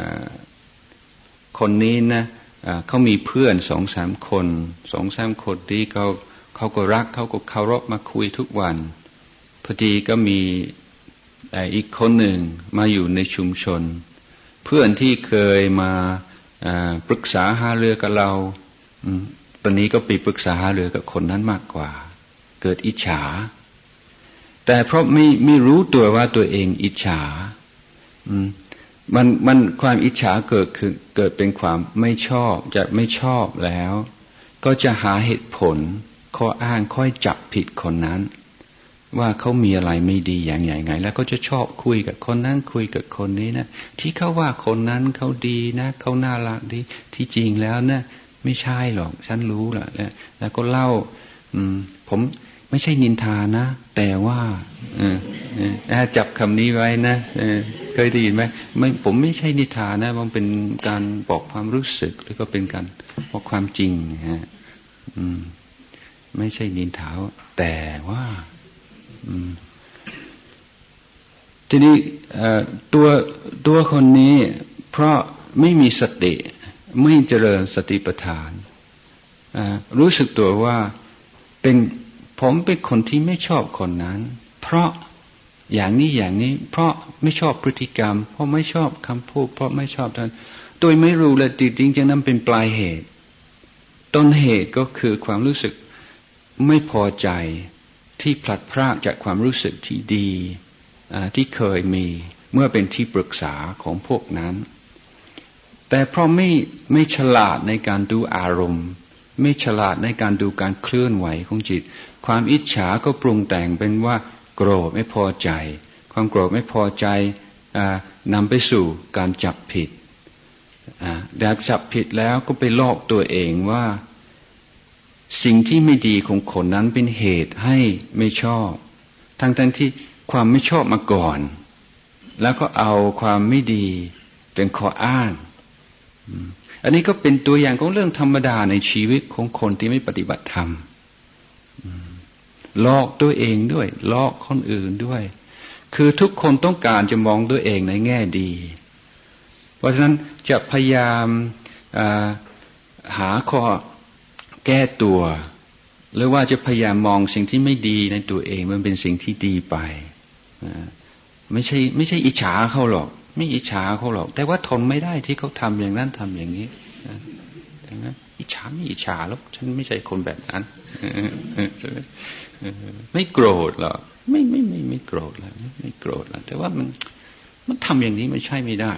คนนี้นะเขามีเพื่อนสองสามคนสองสามคนที่เขาเขาก็รักเขาก็เคารพมาคุยทุกวันพอดีก็มีอีกคนหนึ่งมาอยู่ในชุมชนเพื่อนที่เคยมาปรึกษาหารือกับเราตอนนี้ก็ไปปรึกษาหารือกับคนนั้นมากกว่าเกิดอิจฉาแต่เพราะไม่ไม่รู้ตัวว่าตัวเองอิจฉามันมันความอิจฉาเกิดคือเกิดเป็นความไม่ชอบจะไม่ชอบแล้วก็จะหาเหตุผลข้ออ้างค่อยจับผิดคนนั้นว่าเขามีอะไรไม่ดีอย่างไงไงแล้วก็จะชอบคุยกับคนนั้นคุยกับคนนี้นะที่เขาว่าคนนั้นเขาดีนะเขาน่ารักดีที่จริงแล้วนะไม่ใช่หรอกฉันรู้แหละแล้วก็เล่าผมไม่ใช่นินทานะแต่ว่าจับคำนี้ไว้นะเคยได้ยินไหมไม่ผมไม่ใช่นินทานะมันเป็นการบอกความรู้สึกหรือก็เป็นการบอกความจริงฮะไม่ใช่นินทาแต่ว่าทีนี้ตัวตัวคนนี้เพราะไม่มีสติไม่เจริญสติปัฏฐานรู้สึกตัวว่าเป็นผมเป็นคนที่ไม่ชอบคนนั้นเพราะอย่างนี้อย่างนี้เพราะไม่ชอบพฤติกรรมเพราะไม่ชอบคำพูดเพราะไม่ชอบท่านโดยไม่รู้เลยจริงๆนั้นเป็นปลายเหตุต้นเหตุก็คือความรู้สึกไม่พอใจที่พลัดพรากจากความรู้สึกที่ดีที่เคยมีเมื่อเป็นที่ปรึกษาของพวกนั้นแต่เพราะไม่ไม่ฉลาดในการดูอารมณ์ไม่ฉลาดในการดูการเคลื่อนไหวของจิตความอิจฉาก็ปรุงแต่งเป็นว่าโกรธไม่พอใจความโกรธไม่พอใจนำไปสู่การจับผิดได้จับผิดแล้วก็ไปลอกตัวเองว่าสิ่งที่ไม่ดีของคนนั้นเป็นเหตุให้ไม่ชอบทั้งทั้งที่ความไม่ชอบมาก่อนแล้วก็เอาความไม่ดีเป็นข้ออ้างอันนี้ก็เป็นตัวอย่างของเรื่องธรรมดาในชีวิตของคนที่ไม่ปฏิบัติธรรมลอกตัวเองด้วยลอกคนอื่นด้วยคือทุกคนต้องการจะมองตัวเองในแง่ดีเพราะฉะนั้นจะพยายามหาข้อแก้ตัวหรือว่าจะพยายามมองสิ่งที่ไม่ดีในตัวเองมันเป็นสิ่งที่ดีไปไม่ใช่ไม่ใช่อิจฉาเขาหรอกไม่อิจฉาเขาหรอกแต่ว่าทนไม่ได้ที่เขาทำอย่างนั้นทำอย่างนี้นะอิจฉาไม่อิจฉาแล้วฉันไม่ใช่คนแบบนั้นไม่โกรธหรอกไม่ไม่ไม่ไม่โกรธแล้วไม่โกรธแล้วแต่ว่ามันมันทำอย่างนี้ไม่ใช่ไม่ได้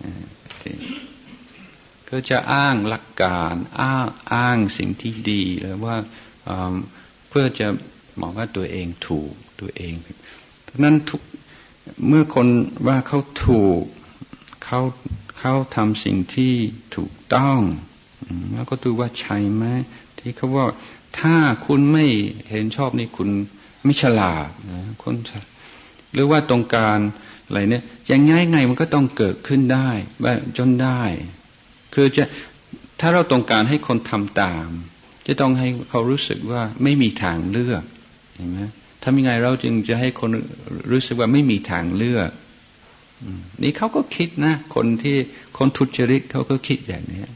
ก็จะอ้างหลักการอ้างอ้างสิ่งที่ดีเลยว่าเพื่อจะมองว่าตัวเองถูกตัวเองเพราะนั้นทุกเมื่อคนว่าเขาถูกเขาเขาทำสิ่งที่ถูกต้องแล้วก็ดูว่าใช่ไหมที่เขาว่าถ้าคุณไม่เห็นชอบนี่คุณไม่ฉลาดนะคนหรือว่าตรงการอะไรเนี่ยอย่างง่ายไงมันก็ต้องเกิดขึ้นได้จนได้คือจะถ้าเราต้องการให้คนทำตามจะต้องให้เขารู้สึกว่าไม่มีทางเลือกเห็นไหมทำยังไงเราจึงจะให้คนรู้สึกว่าไม่มีทางเลือกนี่เขาก็คิดนะคนที่คนทุจริตเขาก็คิดอย่างนี้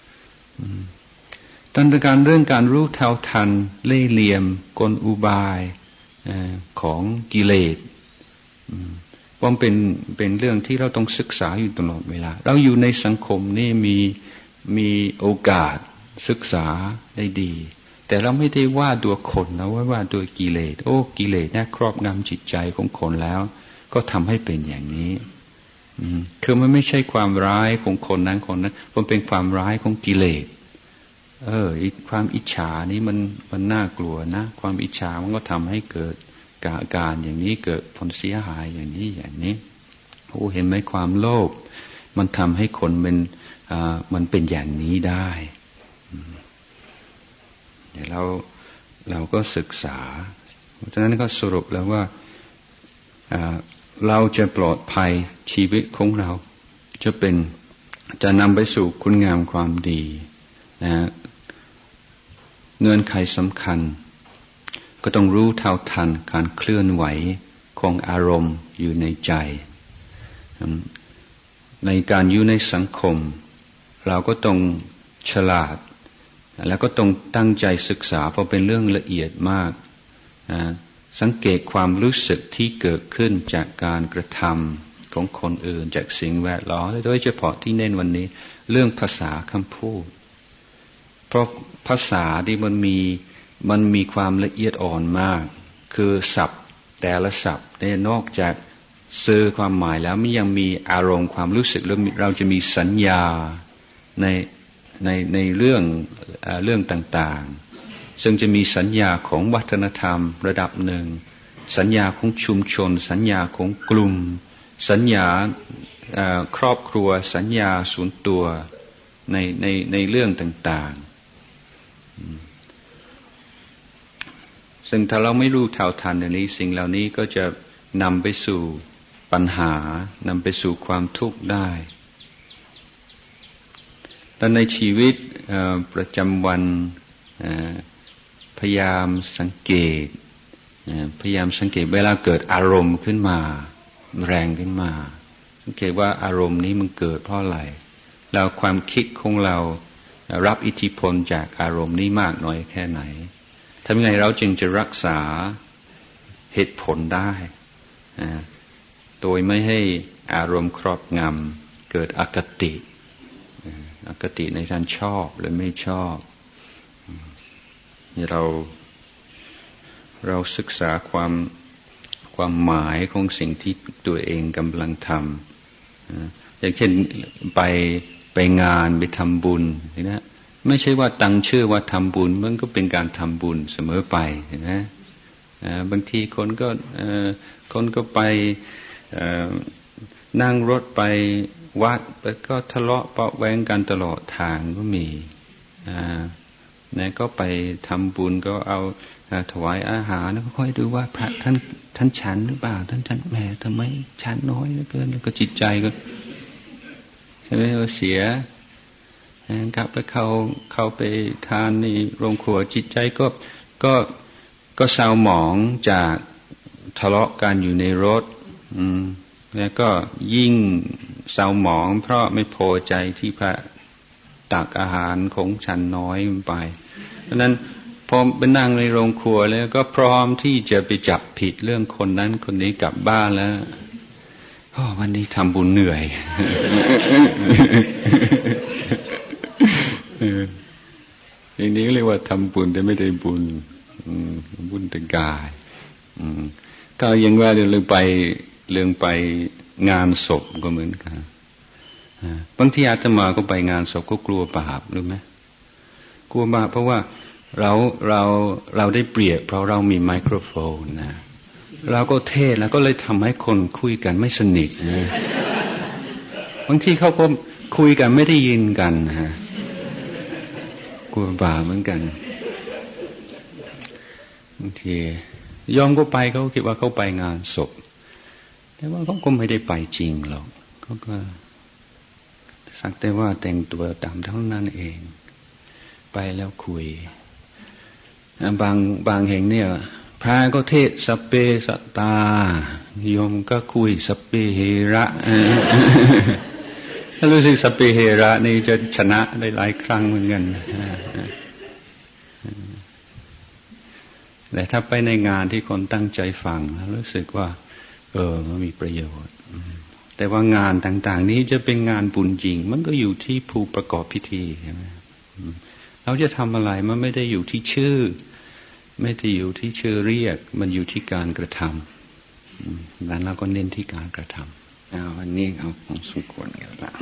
ตั้งแต่การเรื่องการรู้เท่าทันเล่ห์เหลี่ยมกลอุบายของกิเลสว่าเป็นเป็นเรื่องที่เราต้องศึกษาอยู่ตลอดเวลาเราอยู่ในสังคมนี่มีมีโอกาสศึกษาได้ดีแต่เราไม่ได้ว่าตัวคนนะว่าว่าตัวกิเลสโอ้กิเลสนะครอบงำจิตใจของคนแล้วก็ทำให้เป็นอย่างนี้คือมันไม่ใช่ความร้ายของคนนั้นคนนั้นมันเป็นความร้ายของกิเลสเออความอิจฉานี้มันมันน่ากลัวนะความอิจฉามันก็ทำให้เกิดอาการอย่างนี้เกิดผลเสียหายอย่างนี้อย่างนี้โอ้เห็นไหมความโลภมันทำให้คนมันอ่ามันเป็นอย่างนี้ได้เดี๋ยวเราเราก็ศึกษาเพราะฉะนั้นก็สรุปแล้วว่าเราจะปลอดภัยชีวิตของเราจะเป็นจะนำไปสู่คุณงามความดีนะเงื่อนไขสำคัญก็ต้องรู้เท่าทันการเคลื่อนไหวของอารมณ์อยู่ในใจในการอยู่ในสังคมเราก็ต้องฉลาดแล้วก็ต้องตั้งใจศึกษาเพราะเป็นเรื่องละเอียดมากสังเกตความรู้สึกที่เกิดขึ้นจากการกระทำของคนอื่นจากสิ่งแวดล้อมโดยเฉพาะที่เน้นวันนี้เรื่องภาษาคำพูดเพราะภาษาที่มันมีมันมีความละเอียดอ่อนมากคือศัพท์แต่ละศัพท์เนี่ยนอกจากสื่อความหมายแล้วมันยังมีอารมณ์ความรู้สึกแล้วเราจะมีสัญญาในในในเรื่องเรื่องต่างๆซึ่งจะมีสัญญาของวัฒนธรรมระดับหนึ่งสัญญาของชุมชนสัญญาของกลุ่มสัญญาครอบครัวสัญญาส่วนตัวในในในเรื่องต่างๆซึ่งถ้าเราไม่รู้เท่าทันอันนี้สิ่งเหล่านี้ก็จะนำไปสู่ปัญหานำไปสู่ความทุกข์ได้แต่ในชีวิตประจำวันพยายามสังเกตพยายามสังเกตเวลาเกิดอารมณ์ขึ้นมาแรงขึ้นมาสังเกตว่าอารมณ์นี้มันเกิดเพราะอะไรแล้วความคิดของเรารับอิทธิพลจากอารมณ์นี้มากน้อยแค่ไหนทำยังไงเราจึงจะรักษาเหตุผลได้โดยไม่ให้อารมณ์ครอบงำเกิดอคติอคติในทางชอบหรือไม่ชอบนี่เราเราศึกษาความความหมายของสิ่งที่ตัวเองกำลังทำอย่างเช่นไปไปงานไปทำบุญนะไม่ใช่ว่าตั้งชื่อว่าทำบุญมันก็เป็นการทำบุญเสมอไปนะบางทีคนก็คนก็ไปนั่งรถไปวัดก็ทะเลาะเปาะแว้งกันตลอดทางก็มีนะก็ไปทำบุญก็เอาถวายอาหารแล้วก็ค่อยดูว่าพระท่านท่านฉันหรือเปล่าท่านฉันแหมทำไมฉันน้อยเหลือเกินก็จิตใจก็ใช่ไหมเสียกลับแล้วเขาเขาไปทานในโรงครัวจิตใจก็ก็ก็เศร้าหมองจากทะเลาะกันอยู่ในรถอืมแล้วก็ยิ่งเศร้าหมองเพราะไม่พอใจที่พระตักอาหารของฉันน้อยไปเพราะนั้นพอไปนั่งในโรงครัวแล้วก็พร้อมที่จะไปจับผิดเรื่องคนนั้นคนนี้กลับบ้านแล้วอ๋อวันนี้ทำบุญเหนื่อยอย่างนี้เรียกว่าทำบุญแต่ไม่ได้บุญบุญแต่กายก็ยังว่าเรื่องไปเรื่องไปงานศพก็เหมือนกันบางทีอาตมาก็ไปงานศพก็กลัวบาปรู้ไหมกลัวบาปเพราะว่าเราเราเราได้เปรียบเพราะเรามีไมโครโฟนนะเราก็เทศแล้วก็เลยทำให้คนคุยกันไม่สนิทนะบางทีเขาก็คุยกันไม่ได้ยินกันนะฮะกลัวบาปเหมือนกันบางทียอมก็ไปเขาคิดว่าเขาไปงานศพแต่ว่าเขาก็ไม่ได้ไปจริงหรอกเขาก็สักแต่ว่าแต่งตัวตามเท่านั้นเองไปแล้วคุยบางบางแห่งเนี่ยพระก็เทศสเปสตาโยมก็คุยสเปเฮระถ้ารู้สึกสเปเฮระนี่จะชนะได้หลายครั้งเหมือนกันแต่ถ้าไปในงานที่คนตั้งใจฟังรู้สึกว่าเออมันมีประโยชน์แต่ว่างานต่างๆนี้จะเป็นงานบุญจริงมันก็อยู่ที่ผู้ประกอบพิธีใช่ไหมเราจะทำอะไรมันไม่ได้อยู่ที่ชื่อไม่ได้อยู่ที่ชื่อเรียกมันอยู่ที่การกระทำนั้นเราก็เน้นที่การกระทำเอาวันนี้เอาของสมควรกันละ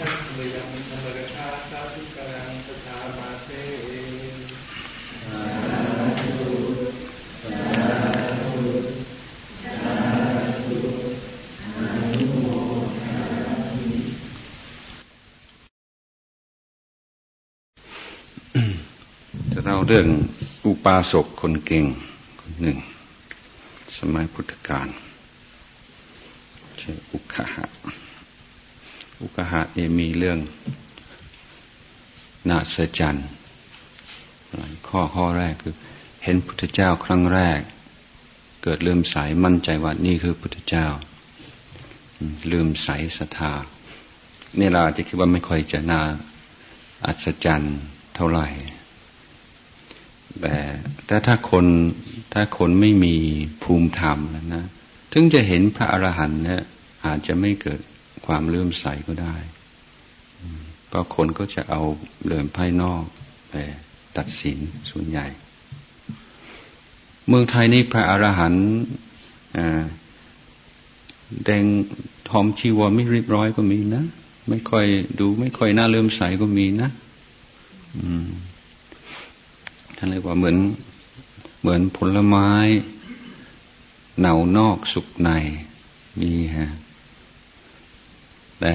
เราเรื่องอุปาสกคนเก่งคนหนึ่งสมัยพุทธกาลชื่ออุคหะอุคหะนี่มีเรื่องน่าสะใจข้อข้อแรกคือเห็นพุทธเจ้าครั้งแรกเกิดเลื่อมใสมั่นใจว่านี่คือพุทธเจ้าเลื่อมใสศรัทธานี่เราจะคิดว่าไม่ค่อยจะน่าอัศจรรย์เท่าไหร่แต่แต่ถ้าคนถ้าคนไม่มีภูมิธรรมนะนะถึงจะเห็นพระอรหันต์เนี่ยอาจจะไม่เกิดความเลื่อมใสก็ได้เพราะคนก็จะเอาเรื่องภายนอกไปตัดสินส่วนใหญ่เมืองไทยนี่พระอรหันต์แดงทอมชีวรไม่เรียบร้อยก็มีนะไม่ค่อยดูไม่ค่อยน่าเลื่อมใสก็มีนะอืมท่านเรียกว่าเหมือนเหมือนผลไม้เหนานอกสุกในมีฮะแต่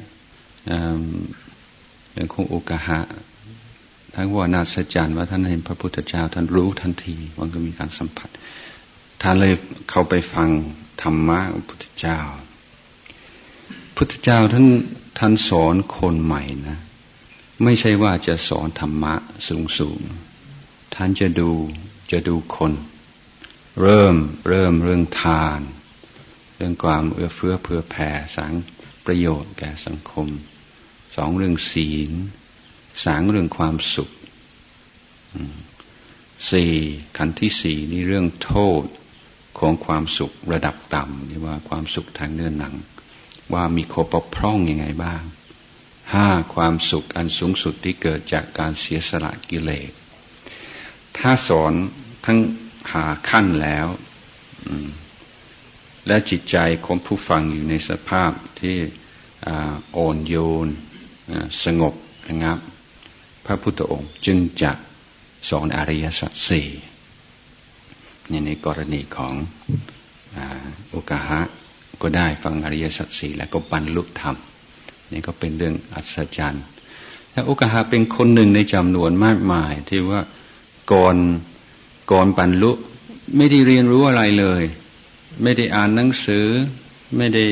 อย่างคงโอกาหะทั้งว่านาศจรรย์ว่าท่านเห็นพระพุทธเจ้าท่านรู้ทันทีมันก็มีการสัมผัสท่านเลยเข้าไปฟังธรรมะของพระพุทธเจ้าพุทธเจ้าท่านท่านสอนคนใหม่นะไม่ใช่ว่าจะสอนธรรมะสูงๆท่านจะดูจะดูคนเริ่มเริ่มเรื่องทานเรื่องความเอื้อเฟื้อเผื่อแผ่สร้างประโยชน์แก่สังคมสองเรื่องศีลสามเรื่องความสุขสี่ขันธ์ที่สี่นี่เรื่องโทษของความสุขระดับต่ำนี่ว่าความสุขทางเนื้อหนังว่ามีข้อบกพร่องยังไงบ้างห้าความสุขอันสูงสุดที่เกิดจากการเสียสละกิเลสถ้าสอนทั้งหาขั้นแล้วและจิตใจของผู้ฟังอยู่ในสภาพที่อ่อนโยนสงบนะครับพระพุทธองค์จึงจะสอนอริยสัจสี่ในกรณีของอุกาหะก็ได้ฟังอริยสัจสี่แล้วก็บรรลุธรรมนี่ก็เป็นเรื่องอัศจรรย์และอุกาหะเป็นคนหนึ่งในจำนวนมากมายที่ว่าก่อนก่อนบรรลุไม่ได้เรียนรู้อะไรเลยไม่ได้อ่านหนังสือไม่ได้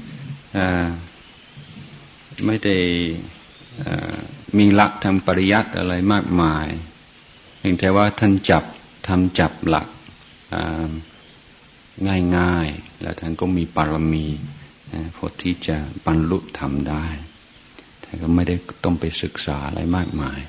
ไม่ได้มีหลักทางปริยัติอะไรมากมายเพียงแต่ว่าท่านจับทำจับหลักง่ายๆแล้วท่านก็มีปารมีพอที่จะบรรลุธรรมได้แต่ก็ไม่ได้ต้องไปศึกษาอะไรมากมาย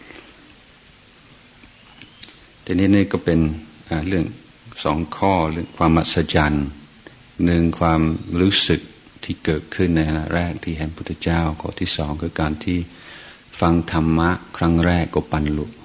แต่นี้นี่ก็เป็นเรื่องสองข้อเรื่องความอัศจรรย์หนึ่งความรู้สึกที่เกิดขึ้นในขณะแรกที่เห็นพุทธเจ้าข้อที่สองคือการที่ฟังธรรมะครั้งแรกก็บรรลุ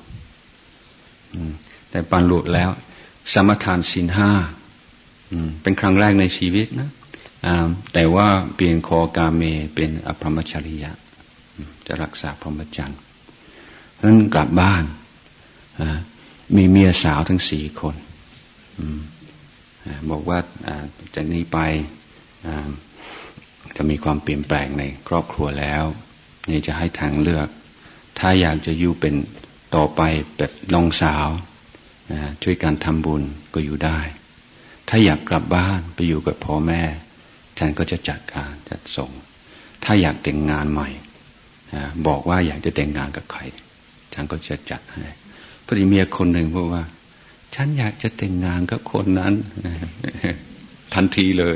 แต่บรรลุแล้วสมทานศีลห้าเป็นครั้งแรกในชีวิตนะแต่ว่าเปลี่ยนคอกาเมเป็นอภรรมจริยะจะรักษาพรหมจรรย์นั้นกลับบ้านมีเมียสาวทั้งสี่คนบอกว่าจากนี้ไปจะมีความเปลี่ยนแปลงในครอบครัวแล้วนี่จะให้ทางเลือกถ้าอยากจะอยู่เป็นต่อไปแบบน้องสาวช่วยกันทำบุญก็อยู่ได้ถ้าอยากกลับบ้านไปอยู่กับพ่อแม่ฉันก็จะจัดการจัดส่งถ้าอยากแต่งงานใหม่บอกว่าอยากจะแต่งงานกับใครฉันก็จะจัดให้พอดีเมียคนหนึ่งบอกว่าฉันอยากจะแต่งงานกับคนนั้นทันทีเลย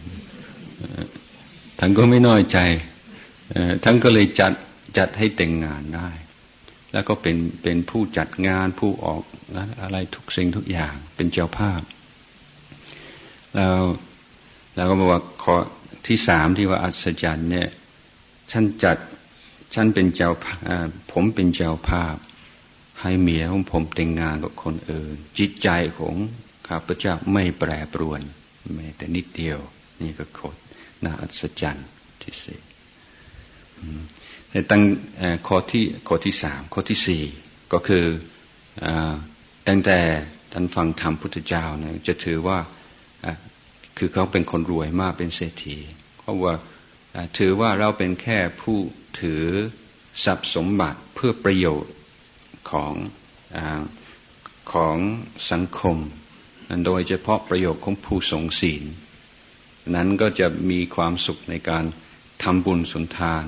ท่านก็ไม่น้อยใจท่านก็เลยจัดจัดให้แต่งงานได้แล้วก็เป็นเป็นผู้จัดงานผู้ออกอะไรทุกสิ่งทุกอย่างเป็นเจ้าภาพแล้วแล้วก็บอกว่าข้อที่สามที่ว่าอัศจรรย์เนี่ยฉันจัดฉันเป็นเจ้าผมเป็นเจ้าภาพให้เมียของผมแต่งงานกับคนอื่นจิตใจของข้าพเจ้าไม่แปรปรวนแม้แต่นิดเดียวนี่ก็โคตรน่าอัศจรรย์ที่สี่ในตั้งข้อที่ข้อที่สามข้อที่สี่ก็คือตั้งแต่ท่านฟังธรรมพุทธเจ้าเนี่ยจะถือว่าคือเขาเป็นคนรวยมากเป็นเศรษฐีเพราะว่าถือว่าเราเป็นแค่ผู้ถือทรัพย์สมบัติเพื่อประโยชน์ของของสังคมโดยเฉพาะประโยชน์ของผู้ทรงศีลนั้นก็จะมีความสุขในการทำบุญสุนทาน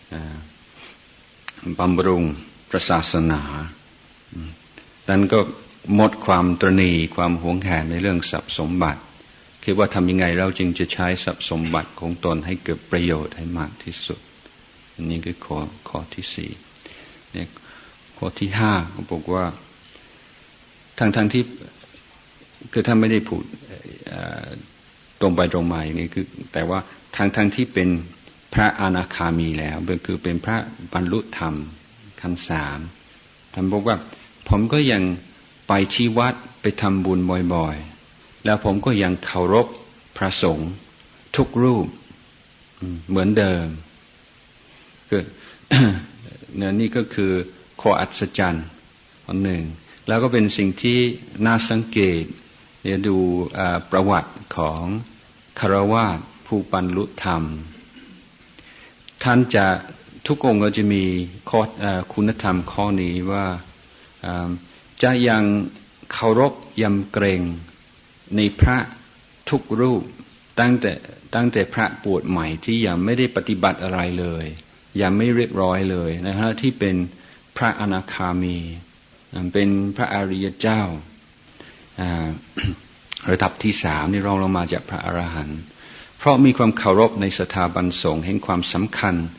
บำรุงพระศาสนานั้นก็หมดความตระหนี่ความหวงแหนในเรื่องทรัพย์สมบัติคิดว่าทำยังไงเราจึงจะใช้ทรัพย์สมบัติของตนให้เกิดประโยชน์ให้มากที่สุดอันนี้คือข้อข้อที่สี่เนี่ยข้อที่ห้าก็บอกว่าทั้งทั้งที่คือท่านไม่ได้พูดตรงไปตรงมาอย่างนี้คือแต่ว่าทั้งทั้งที่เป็นพระอนาคามีแล้วคือเป็นพระบรรลุธรรมขั้นสามท่านบอกว่าผมก็ยังไปที่วัดไปทำบุญบ่อยๆแล้วผมก็ยังเคารพพระสงฆ์ทุกรูปเหมือนเดิมคือเนี่ยนี่ก็คือข้ออัศจรรย์อันหนึ่งแล้วก็เป็นสิ่งที่น่าสังเกตเดี๋ยวดูประวัติของคฤหัสถ์ผู้บรรลุธรรมท่านจะทุกองค์ก็จะมีข้อคุณธรรมข้อนี้ว่าจะยังเคารพยำเกรงในพระทุกรูปตั้งแต่ตั้งแต่พระบวชใหม่ที่ยังไม่ได้ปฏิบัติอะไรเลยยังไม่เรียบร้อยเลยนะฮะที่เป็นพระอนาคามีเป็นพระอริยเจ้าระดับที่สามนี่รองลงมาจากพระอรหันต์เพราะมีความเคารพในสถาบันสงฆ์เห็นความสำคัญ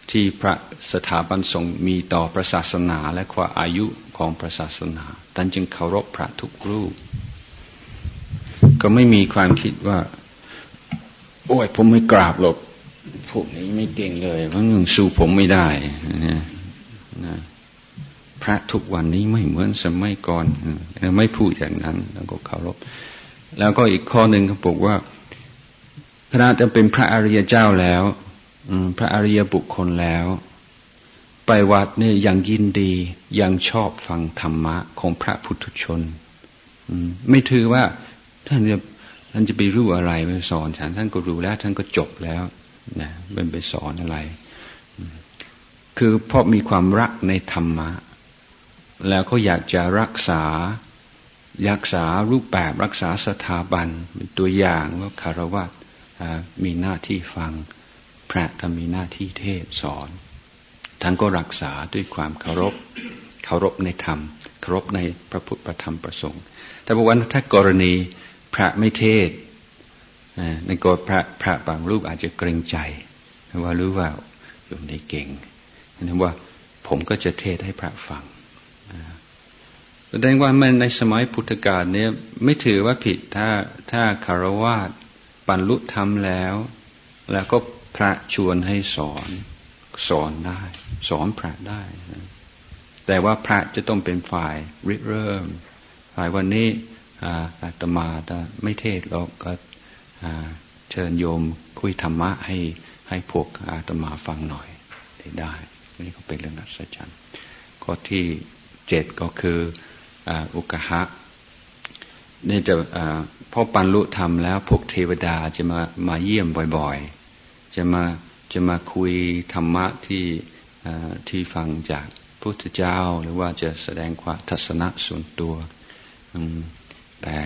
ที่พระสถาบันสงฆ์มีต่อพระศาสนาและความอายุของพระศาสนาท่านจึงเคารพพระทุกรูปก็ไม่มีความคิดว่าโอ้ยผมไม่กราบหรอกพวกนี้ไม่เก่งเลยเพราะยังสู้ผมไม่ได้นะนะพระทุกวันนี้ไม่เหมือนสมัยก่อนไม่พูดอย่างนั้นแล้วก็เคารพแล้วก็อีกข้อหนึ่งเขาบอกว่าพระจะเป็นพระอริยเจ้าแล้วพระอริยบุคคลแล้วไปวัดเนี่ยยังยินดียังชอบฟังธรรมะของพระพุทธชนไม่ถือว่าท่านจะท่านจะไปรู้อะไรไปสอนฉันท่านก็รู้แล้วท่านก็จบแล้วนะเป็นไปสอนอะไรคือเพราะมีความรักในธรรมะแล้วเขาอยากจะรักษารักษารูปแบบรักษาสถาบันเป็นตัวอย่างว่าคฤหัสถ์มีหน้าที่ฟังพระท่านมีหน้าที่เทศสอนท่านก็รักษาด้วยความเคารพเคารพในธรรมเคารพในพระพุทธพระธรรมพระสงฆ์แต่บอกว่าถ้ากรณีพระไม่เทศในกรณีพระพระบางรูปอาจจะเกรงใจว่ารู้ว่าโยมได้เก่งนั้นว่าผมก็จะเทศให้พระฟังแสดงว่ามันในสมัยพุทธกาลเนี่ยไม่ถือว่าผิดถ้าถ้าคฤหัสถ์บรรลุธรรมแล้วแล้วก็พระชวนให้สอนสอนได้สอนพระได้แต่ว่าพระจะต้องเป็นฝ่ายริเริ่มฝ่ายวันนี้อาตมาจะไม่เทศหรอกก็เชิญโยมคุยธรรมะให้ให้พวกอาตมาฟังหน่อยได้นี่ก็เป็นเรื่องอัศจรรย์ข้อที่เจ็ดก็คืออุกหะเนี่ยจะพอบรรลุธรรมแล้วพวกเทวดาจะมามาเยี่ยมบ่อยๆจะมาจะมาคุยธรรมะที่ที่ฟังจากพระพุทธเจ้าหรือว่าจะแสดงความทัศนะส่วนตัวแต่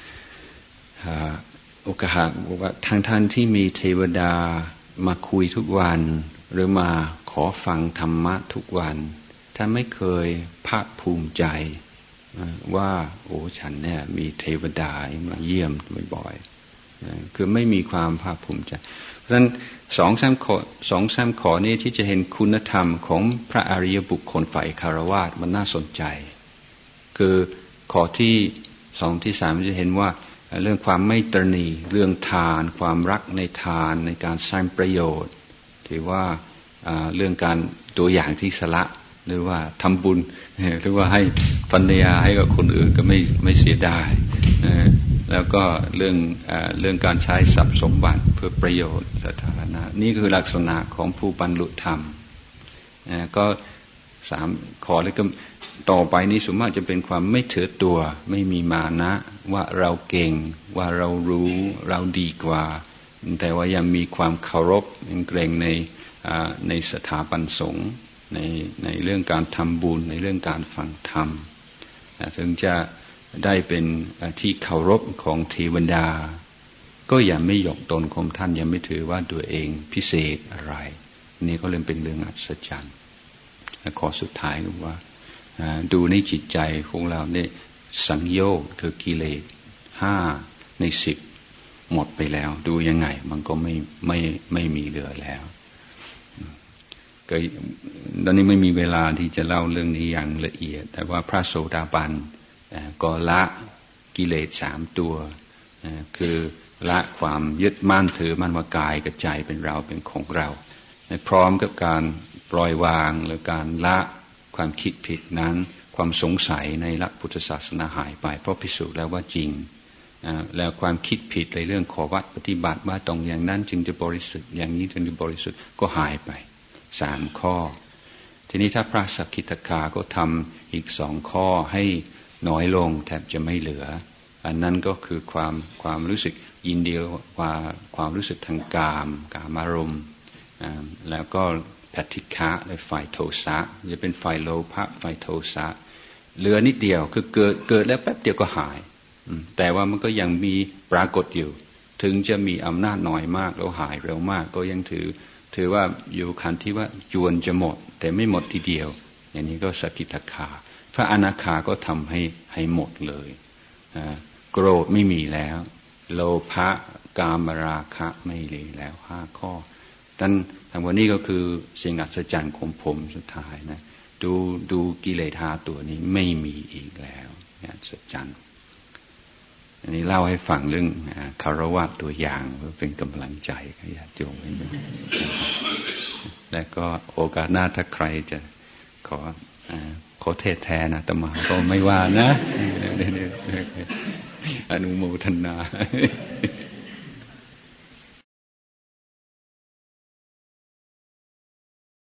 อุกหะบอกว่าทางท่านที่มีเทวดามาคุยทุกวันหรือมาขอฟังธรรมะทุกวันท่านไม่เคยภาคภูมิใจว่าโอ้ฉันเนี่ยมีเทวดามาเยี่ยมบ่อยๆคือไม่มีความภาคภูมิใจเพราะฉะนั้นสองสามข้อสองสามข้อนี้ที่จะเห็นคุณธรรมของพระอริยบุคคลฝ่ายคฤหัสถ์มันน่าสนใจคือข้อที่สองที่สามจะเห็นว่าเรื่องความไม่ตระหนี่เรื่องทานความรักในทานในการสร้างประโยชน์ถือว่าเรื่องการตัวอย่างที่สละหรือว่าทำบุญหรือว่าให้ปัญญาให้กับคนอื่นก็ไม่ไม่เสียดายแล้วก็เรื่องเรื่องการใช้ทรัพย์สมบัติเพื่อประโยชน์สาธารณะนี่คือลักษณะของผู้บรรลุธรรมก็สามข้อแล้วก็ต่อไปนี้สมมติจะเป็นความไม่ถือตัวไม่มีมานะว่าเราเก่งว่าเรารู้เราดีกว่าแต่ว่ายังมีความเคารพเกรงในในสถาบันสงฆ์ในในเรื่องการทำบุญในเรื่องการฟังธรรมถึงจะได้เป็นที่เคารพของเทวดาก็อย่าไม่ยกตนของท่านอย่าไม่ถือว่าตัวเองพิเศษอะไรนี่ก็เลยเป็นเรื่องอัศจรรย์และข้อสุดท้ายก็ว่าดูในจิตใจของเราเนี่ยสังโยชน์คือกิเลสห้าในสิบหมดไปแล้วดูยังไงมันก็ไม่ไม่ไม่มีเหลือแล้วก็ตอนนี้ไม่มีเวลาที่จะเล่าเรื่องนี้อย่างละเอียดแต่ว่าพระโสดาบันก็ละกิเลสสามตัวคือละความยึดมั่นถือมั่นว่ากายกับใจเป็นเราเป็นของเราพร้อมกับการปล่อยวางหรือการละความคิดผิดนั้นความสงสัยในหลักพุทธศาสนาหายไปเพราะพิสูจน์แล้วว่าจริงแล้วความคิดผิดในเรื่องขอวัดปฏิบัติว่าตรงอย่างนั้นจึงจะบริสุทธิ์อย่างนี้จึงจะบริสุทธิ์ก็หายไปสามข้อทีนี้ถ้าพระสักกิทาคาก็ทำอีกสองข้อให้น้อยลงแทบจะไม่เหลืออันนั้นก็คือความความรู้สึกยินดีว่าความรู้สึกทางกามกามารมณ์แล้วก็ปฏิฆะในฝ่ายโทสะจะเป็นฝ่ายโลภะฝ่ายโทสะเหลือนิดเดียวคือเกิดเกิดแล้วแป๊บเดียวก็หายแต่ว่ามันก็ยังมีปรากฏอยู่ถึงจะมีอำนาจน้อยมากแล้วหายเร็วมากก็ยังถือถือว่าอยู่ขั้นที่ว่าจวนจะหมดแต่ไม่หมดทีเดียวอย่างนี้ก็สกิทาคาพระอนาคาก็ทำให้ให้หมดเลยโกรธไม่มีแล้วโลภะกามราคะไม่มีแล้วห้าข้อท่านทางวันนี้ก็คือสิ่งอัศจรรย์ของผมสุดท้ายนะดูดูกิเลสห้าตัวนี้ไม่มีอีกแล้วอัศจรรย์อันนี้เล่าให้ฟังเรื่องคารวะตัวอย่างเพื่อเป็นกำลังใจให้ญาติโยมและก็โอกาสหน้าถ้าใครจะขอขอเทศแทนนะอาตมาก็ไม่ว่านะอนุโมทนา